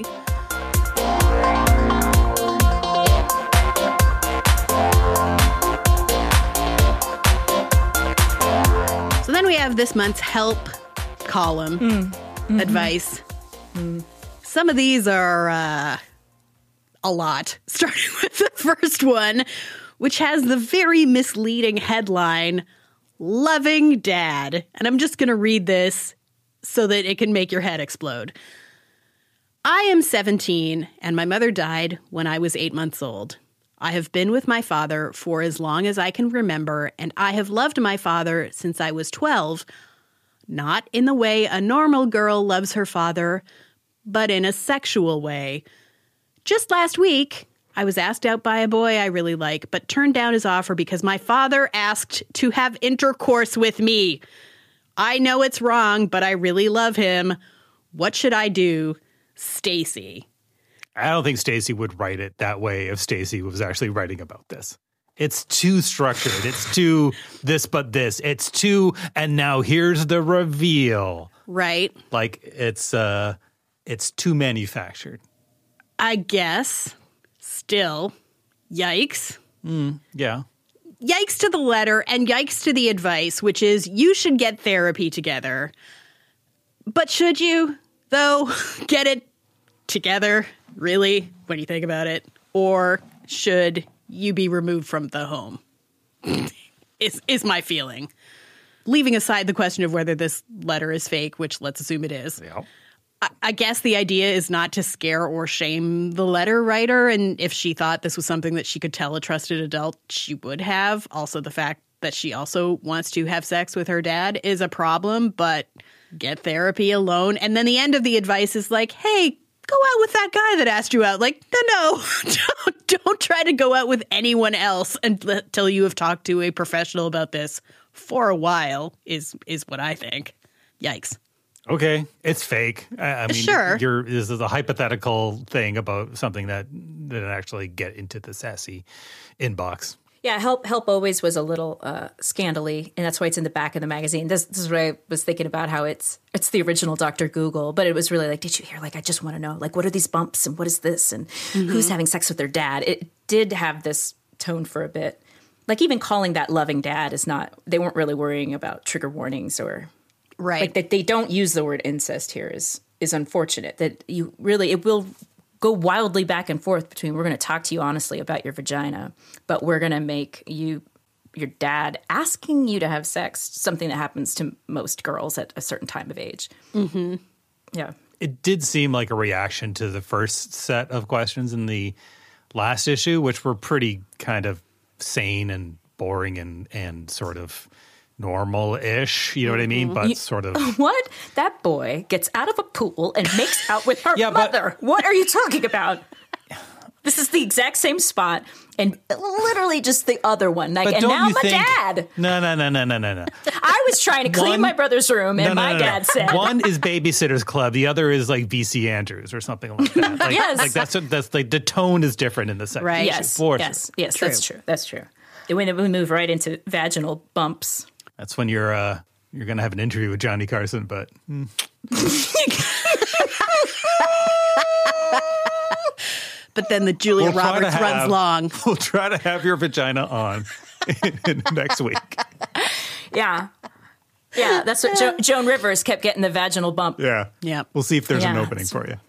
So then we have this month's help column, mm. mm-hmm. advice. Mm. Some of these are uh, a lot, starting with the first one, which has the very misleading headline, Loving Dad. And I'm just going to read this so that it can make your head explode. I am seventeen, and my mother died when I was eight months old. I have been with my father for as long as I can remember, and I have loved my father since I was twelve, not in the way a normal girl loves her father, but in a sexual way. Just last week, I was asked out by a boy I really like, but turned down his offer because my father asked to have intercourse with me. I know it's wrong, but I really love him. What should I do? Stacy. I don't think Stacy would write it that way if Stacy was actually writing about this. It's too structured. It's too this but this. It's too, and now here's the reveal. Right. Like it's uh it's too manufactured. I guess. Still, yikes. Mm, yeah. Yikes to the letter and yikes to the advice, which is you should get therapy together. But should you, though, get it together, really, when you think about it? Or should you be removed from the home? is, is my feeling. Leaving aside the question of whether this letter is fake, which let's assume it is. Yeah. I guess the idea is not to scare or shame the letter writer. And if she thought this was something that she could tell a trusted adult, she would have. Also, the fact that she also wants to have sex with her dad is a problem, but get therapy alone. And then the end of the advice is like, hey, go out with that guy that asked you out. Like, no, no, don't, don't try to go out with anyone else until you have talked to a professional about this for a while is, is what I think. Yikes. Okay, it's fake. I, I mean, sure. You're, this is a hypothetical thing about something that didn't actually get into the Sassy inbox. Yeah, Help Help always was a little uh, scandally, and that's why it's in the back of the magazine. This, this is what I was thinking about, how it's it's the original Doctor Google, but it was really like, did you hear? Like, I just want to know, like, what are these bumps, and what is this, and mm-hmm. who's having sex with their dad? It did have this tone for a bit. Like, even calling that Loving Dad is not, they weren't really worrying about trigger warnings or... Right. Like that they don't use the word incest here is is unfortunate. That you really, it will go wildly back and forth between we're going to talk to you honestly about your vagina, but we're going to make you, your dad asking you to have sex, something that happens to most girls at a certain time of age. Mm-hmm. Yeah. It did seem like a reaction to the first set of questions in the last issue, which were pretty kind of sane and boring and, and sort of... normal-ish, you know what I mean? But you, sort of... What? That boy gets out of a pool and makes out with her yeah, mother. But, what are you talking about? This is the exact same spot and literally just the other one. Like, and now my think, dad. No, no, no, no, no, no, no. I was trying to clean one, my brother's room and no, no, my no, no, dad no. said. One is Babysitter's Club. The other is like V C Andrews or something like that. Like, yes. Like that's, that's like the tone is different in the second right. issue. Yes, For yes, sure. yes, True. that's true. That's true. When we move right into vaginal bumps. That's when you're uh, you're going to have an interview with Johnny Carson, but... Hmm. But then the Julia we'll Roberts have, runs long. We'll try to have your vagina on next week. Yeah. Yeah, that's what jo- Joan Rivers kept getting the vaginal bump. Yeah. Yeah. We'll see if there's Yeah, an opening it's- for you.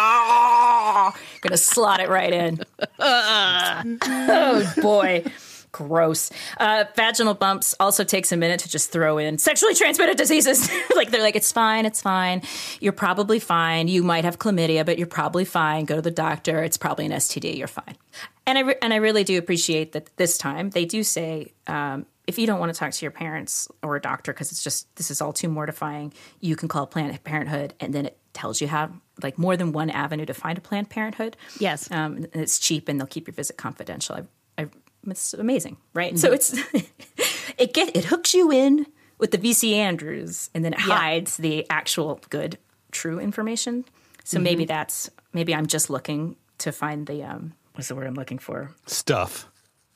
Gonna slot it right in. Oh, boy. Gross. Uh, vaginal bumps also takes a minute to just throw in sexually transmitted diseases. Like they're like, it's fine, it's fine. You're probably fine. You might have chlamydia, but you're probably fine. Go to the doctor. It's probably an S T D. You're fine. And I re- and I really do appreciate that this time they do say, um, if you don't want to talk to your parents or a doctor because it's just this is all too mortifying, you can call Planned Parenthood, and then it tells you how like more than one avenue to find a Planned Parenthood. Yes, um, and it's cheap, and they'll keep your visit confidential. I, I It's amazing, right? Mm-hmm. So it's it get it hooks you in with the V C Andrews, and then it yeah. hides the actual good, true information. So mm-hmm. maybe that's maybe I'm just looking to find the um, what's the word I'm looking for? Stuff.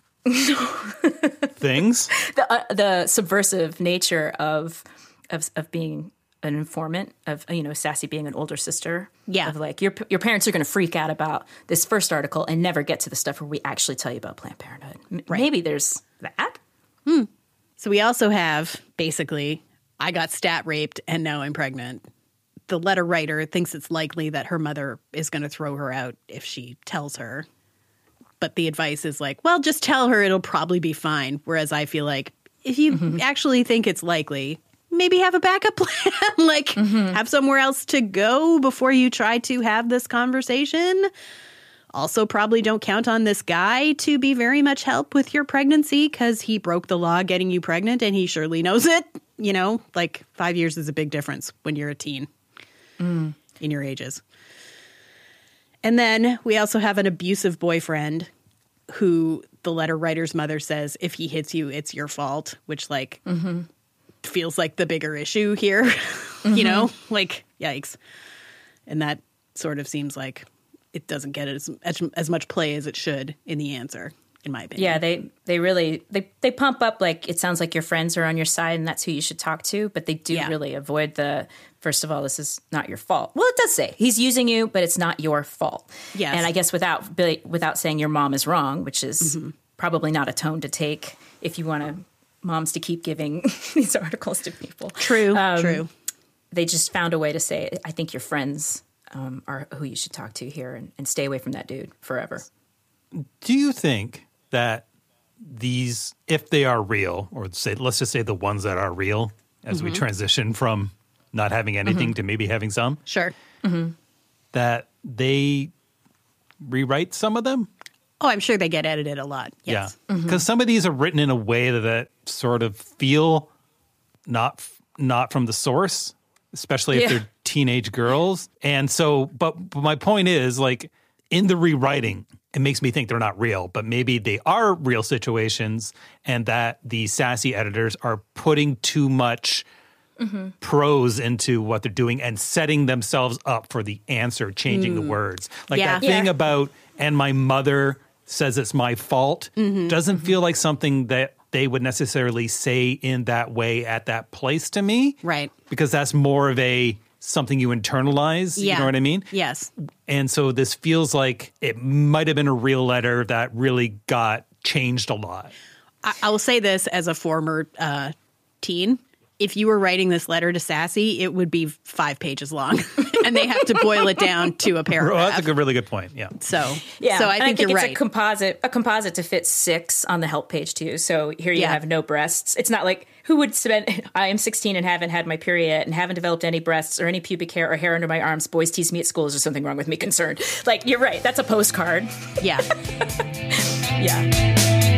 Things. The uh, the subversive nature of of of being an informant, of you know Sassy being an older sister. Yeah, of like your your parents are going to freak out about this first article and never get to the stuff where we actually tell you about Planned Parenthood. M- right. Maybe there's that. Hmm. So we also have basically, I got stat raped and now I'm pregnant. The letter writer thinks it's likely that her mother is going to throw her out if she tells her. But the advice is like, well, just tell her, it'll probably be fine. Whereas I feel like if you mm-hmm. actually think it's likely, maybe have a backup plan, like mm-hmm. have somewhere else to go before you try to have this conversation. Also, probably don't count on this guy to be very much help with your pregnancy because he broke the law getting you pregnant and he surely knows it. You know, like five years is a big difference when you're a teen mm. in your ages. And then we also have an abusive boyfriend who the letter writer's mother says, if he hits you, it's your fault, which like mm-hmm. feels like the bigger issue here, mm-hmm. you know, like, yikes. And that sort of seems like it doesn't get as, as, as much play as it should in the answer, in my opinion. Yeah, they, they really, they, they pump up like it sounds like your friends are on your side and that's who you should talk to, but they do yeah. really avoid the, first of all, this is not your fault. Well, it does say he's using you, but it's not your fault. Yes. And I guess without without saying your mom is wrong, which is mm-hmm. probably not a tone to take if you want to, moms to keep giving these articles to people. True, um, true. They just found a way to say, I think your friends um, are who you should talk to here and, and stay away from that dude forever. Do you think that these, if they are real, or say, let's just say the ones that are real, as mm-hmm. we transition from not having anything mm-hmm. to maybe having some. Sure. Mm-hmm. That they rewrite some of them? Oh, I'm sure they get edited a lot. Yes. Yeah. Because mm-hmm. some of these are written in a way that, that sort of feel not not from the source, especially if yeah. they're teenage girls. And so, but, but my point is, like, in the rewriting, it makes me think they're not real, but maybe they are real situations and that the sassy editors are putting too much Mm-hmm. prose into what they're doing and setting themselves up for the answer, changing mm. the words. Like yeah. that thing yeah. about, and my mother says it's my fault, mm-hmm. doesn't mm-hmm. feel like something that they would necessarily say in that way at that place to me. Right. Because that's more of a something you internalize. Yeah. You know what I mean? Yes. And so this feels like it might have been a real letter that really got changed a lot. I, I will say this as a former uh, teen. If you were writing this letter to Sassy, it would be five pages long, and they have to boil it down to a paragraph. Well, that's a good, really good point. Yeah. So, yeah. So I think, I think you're it's right. a composite, a composite to fit six on the help page too. So here you yeah. have no breasts. It's not like who would spend. I am sixteen and haven't had my period yet and haven't developed any breasts or any pubic hair or hair under my arms. Boys tease me at school. Is there something wrong with me? Concerned. Like you're right. That's a postcard. Yeah. yeah.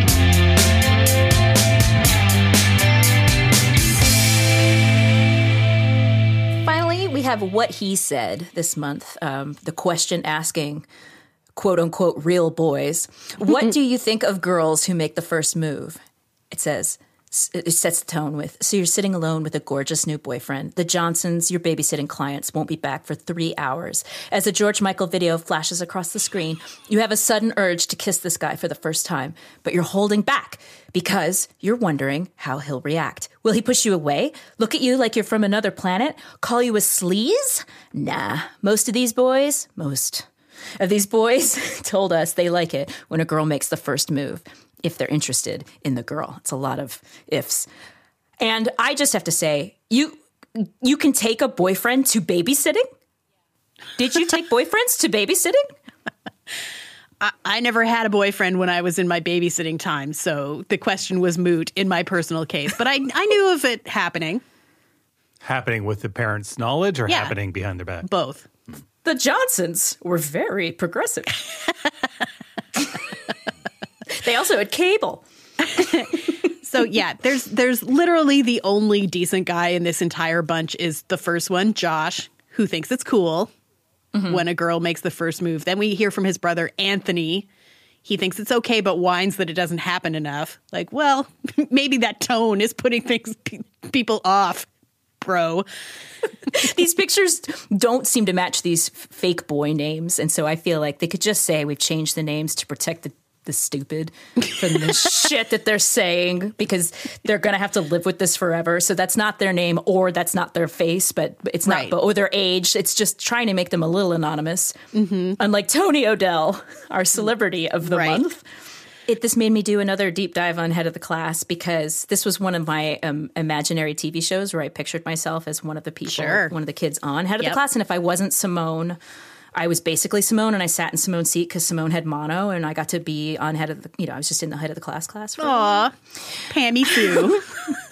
We have what he said this month, um, the question asking, quote unquote, real boys. What do you think of girls who make the first move? It says, it sets the tone with, so you're sitting alone with a gorgeous new boyfriend. The Johnsons, your babysitting clients, won't be back for three hours. As the George Michael video flashes across the screen, you have a sudden urge to kiss this guy for the first time, but you're holding back because you're wondering how he'll react. Will he push you away? Look at you like you're from another planet? Call you a sleaze? Nah. Most of these boys, most of these boys told us they like it when a girl makes the first move. If they're interested in the girl. It's a lot of ifs. And I just have to say, you you can take a boyfriend to babysitting? Did you take boyfriends to babysitting? I, I never had a boyfriend when I was in my babysitting time, so the question was moot in my personal case. But I, I knew of it happening. Happening with the parents' knowledge or Yeah. happening behind their back? Both. The Johnsons were very progressive. They also had cable. So yeah, there's there's literally the only decent guy in this entire bunch is the first one, Josh, who thinks it's cool mm-hmm. when a girl makes the first move. Then we hear from his brother, Anthony. He thinks it's okay, but whines that it doesn't happen enough. Like, well, maybe that tone is putting things pe- people off, bro. These pictures don't seem to match these f- fake boy names. And so I feel like they could just say we've changed the names to protect the the stupid from the shit that they're saying, because they're going to have to live with this forever. So that's not their name or that's not their face, but it's not, Right. but, or their age. It's just trying to make them a little anonymous. Mm-hmm. Unlike Tony O'Dell, our celebrity of the Right. month. It, this made me do another deep dive on Head of the Class, because this was one of my um, imaginary T V shows where I pictured myself as one of the people, Sure. one of the kids on Head of Yep. the Class. And if I wasn't Simone, I was basically Simone, and I sat in Simone's seat because Simone had mono, and I got to be on Head of the, you know, I was just in the Head of the Class class. For Aw, Pammy Sue.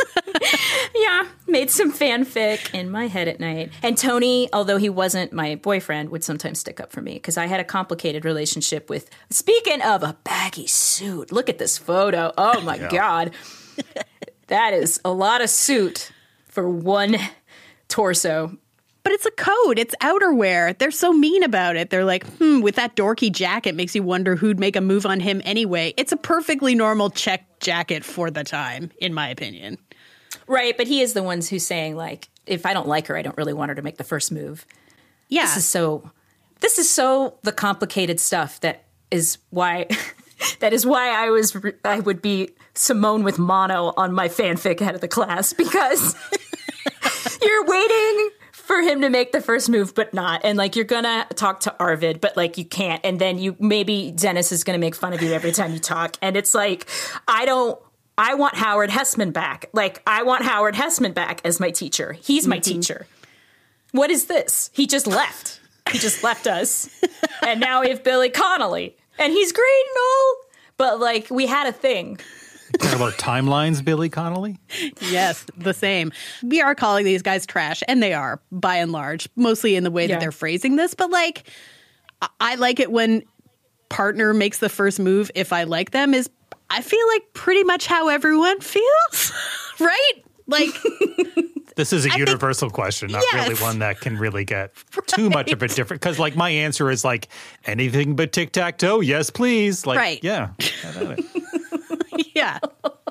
yeah, made some fanfic in my head at night. And Tony, although he wasn't my boyfriend, would sometimes stick up for me because I had a complicated relationship with, speaking of a baggy suit, look at this photo. Oh my Yeah. God. That is a lot of suit for one torso. But it's a code. It's outerwear. They're so mean about it. They're like, hmm, with that dorky jacket makes you wonder who'd make a move on him anyway. It's a perfectly normal check jacket for the time, in my opinion. Right, but he is the ones who's saying, like, if I don't like her, I don't really want her to make the first move. Yeah. This is so this is so the complicated stuff that is why that is why I was I would be Simone with mono on my fanfic Head of the Class, because you're waiting for him to make the first move, but not. And like, you're gonna talk to Arvid, but like you can't. And then you maybe Dennis is gonna make fun of you every time you talk. And it's like, I don't I want Howard Hessman back. Like, I want Howard Hessman back as my teacher. He's my mm-hmm. teacher. What is this? He just left. He just left us. And now we have Billy Connolly. And he's great and all, but like, we had a thing. Talk about timelines, Billy Connolly? Yes, the same. We are calling these guys trash, and they are, by and large, mostly in the way Yeah. that they're phrasing this. But like, I-, I like it when partner makes the first move if I like them, is I feel like pretty much how everyone feels, right? Like, this is a I universal think, question, not yes. really one that can really get too much of a different. Because like my answer is like anything but tic tac toe. Yes, please. Like, right? Yeah. Have at it. Yeah.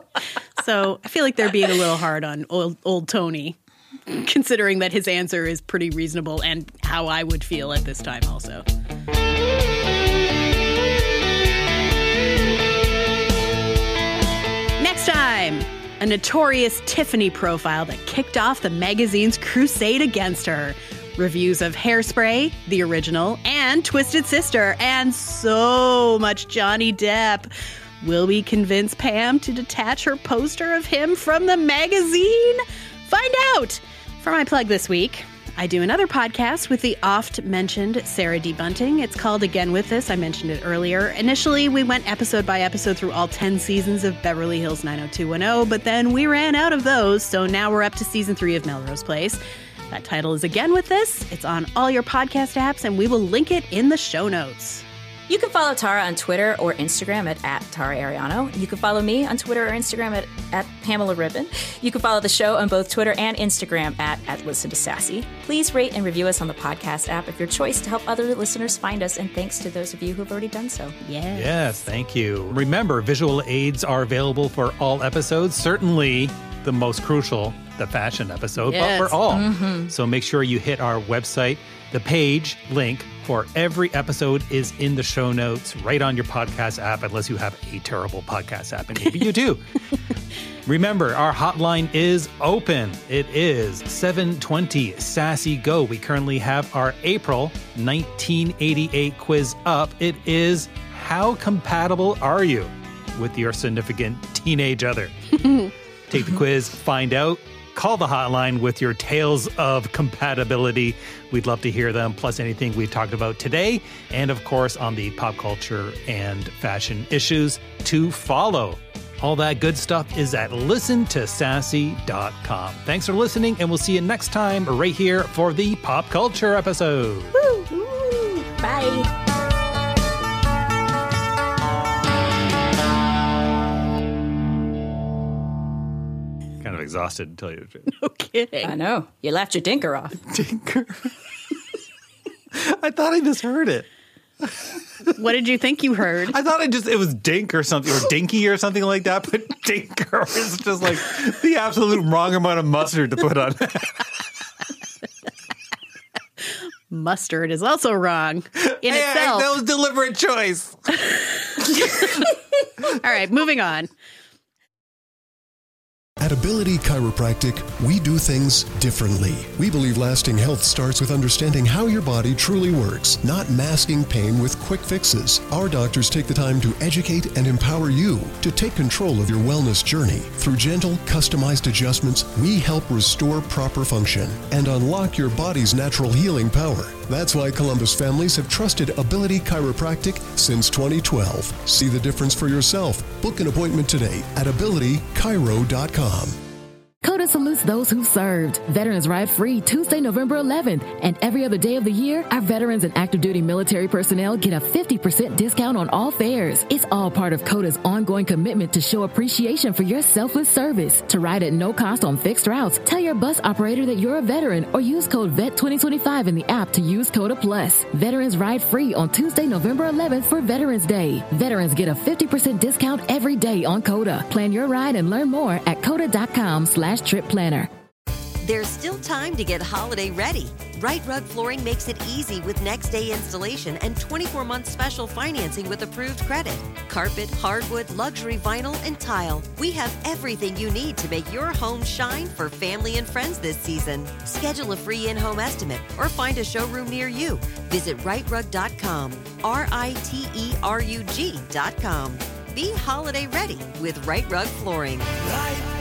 So I feel like they're being a little hard on old, old Tony, considering that his answer is pretty reasonable and how I would feel at this time also. Next time, a notorious Tiffany profile that kicked off the magazine's crusade against her. Reviews of Hairspray, the original, and Twisted Sister, and so much Johnny Depp. Will we convince Pam to detach her poster of him from the magazine? Find out! For my plug this week, I do another podcast with the oft-mentioned Sarah D. Bunting. It's called Again With This. I mentioned it earlier. Initially, we went episode by episode through all ten seasons of Beverly Hills nine oh two one oh, but then we ran out of those, so now we're up to season three of Melrose Place. That title is Again With This. It's on all your podcast apps, and we will link it in the show notes. You can follow Tara on Twitter or Instagram at, at Tara Ariano. You can follow me on Twitter or Instagram at, at Pamela Ribbon. You can follow the show on both Twitter and Instagram at, at Listen to Sassy. Please rate and review us on the podcast app of your choice to help other listeners find us. And thanks to those of you who have already done so. Yes. Yes, thank you. Remember, visual aids are available for all episodes. Certainly the most crucial, the fashion episode, Yes. but for all. Mm-hmm. So make sure you hit our website. The page link for every episode is in the show notes right on your podcast app, unless you have a terrible podcast app, and maybe you do. Remember, our hotline is open. It is seven twenty Sassy Go. We currently have our April nineteen eighty-eight quiz up. It is, how compatible are you with your significant teenage other? Take the quiz, find out. call the hotline with your tales of compatibility. We'd love to hear them, plus anything we've talked about today, and of course on the pop culture and fashion issues to follow. All that good stuff is at listen to sassy dot com. Thanks for listening, and we'll see you next time right here for the pop culture episode. Woo, woo, bye. Kind of exhausted, to tell you the truth. No kidding. I know. You laughed your dinker off. Dinker. I thought I misheard it. What did you think you heard? I thought it just it was dink or something, or dinky or something like that, but dinker is just like the absolute wrong amount of mustard to put on. Mustard is also wrong in Hey, itself. that was deliberate choice. All right, moving on. At Ability Chiropractic, we do things differently. We believe lasting health starts with understanding how your body truly works, not masking pain with quick fixes. Our doctors take the time to educate and empower you to take control of your wellness journey. Through gentle, customized adjustments, we help restore proper function and unlock your body's natural healing power. That's why Columbus families have trusted Ability Chiropractic since twenty twelve. See the difference for yourself. Book an appointment today at ability chiro dot com. COTA salutes those who served. Veterans Ride Free Tuesday, November eleventh. And every other day of the year, our veterans and active duty military personnel get a fifty percent discount on all fares. It's all part of COTA's ongoing commitment to show appreciation for your selfless service. To ride at no cost on fixed routes, tell your bus operator that you're a veteran or use code V E T twenty twenty-five in the app to use COTA Plus. Veterans Ride Free on Tuesday, November eleventh for Veterans Day. Veterans get a fifty percent discount every day on COTA. Plan your ride and learn more at COTA.com slash trip planner. There's still time to get holiday ready. Right Rug Flooring makes it easy with next day installation and twenty-four month special financing with approved credit. Carpet, hardwood, luxury vinyl, and tile. We have everything you need to make your home shine for family and friends this season. Schedule a free in-home estimate or find a showroom near you. Visit right rug dot com, R I T E R U G dot com. Be holiday ready with Right Rug Flooring. Right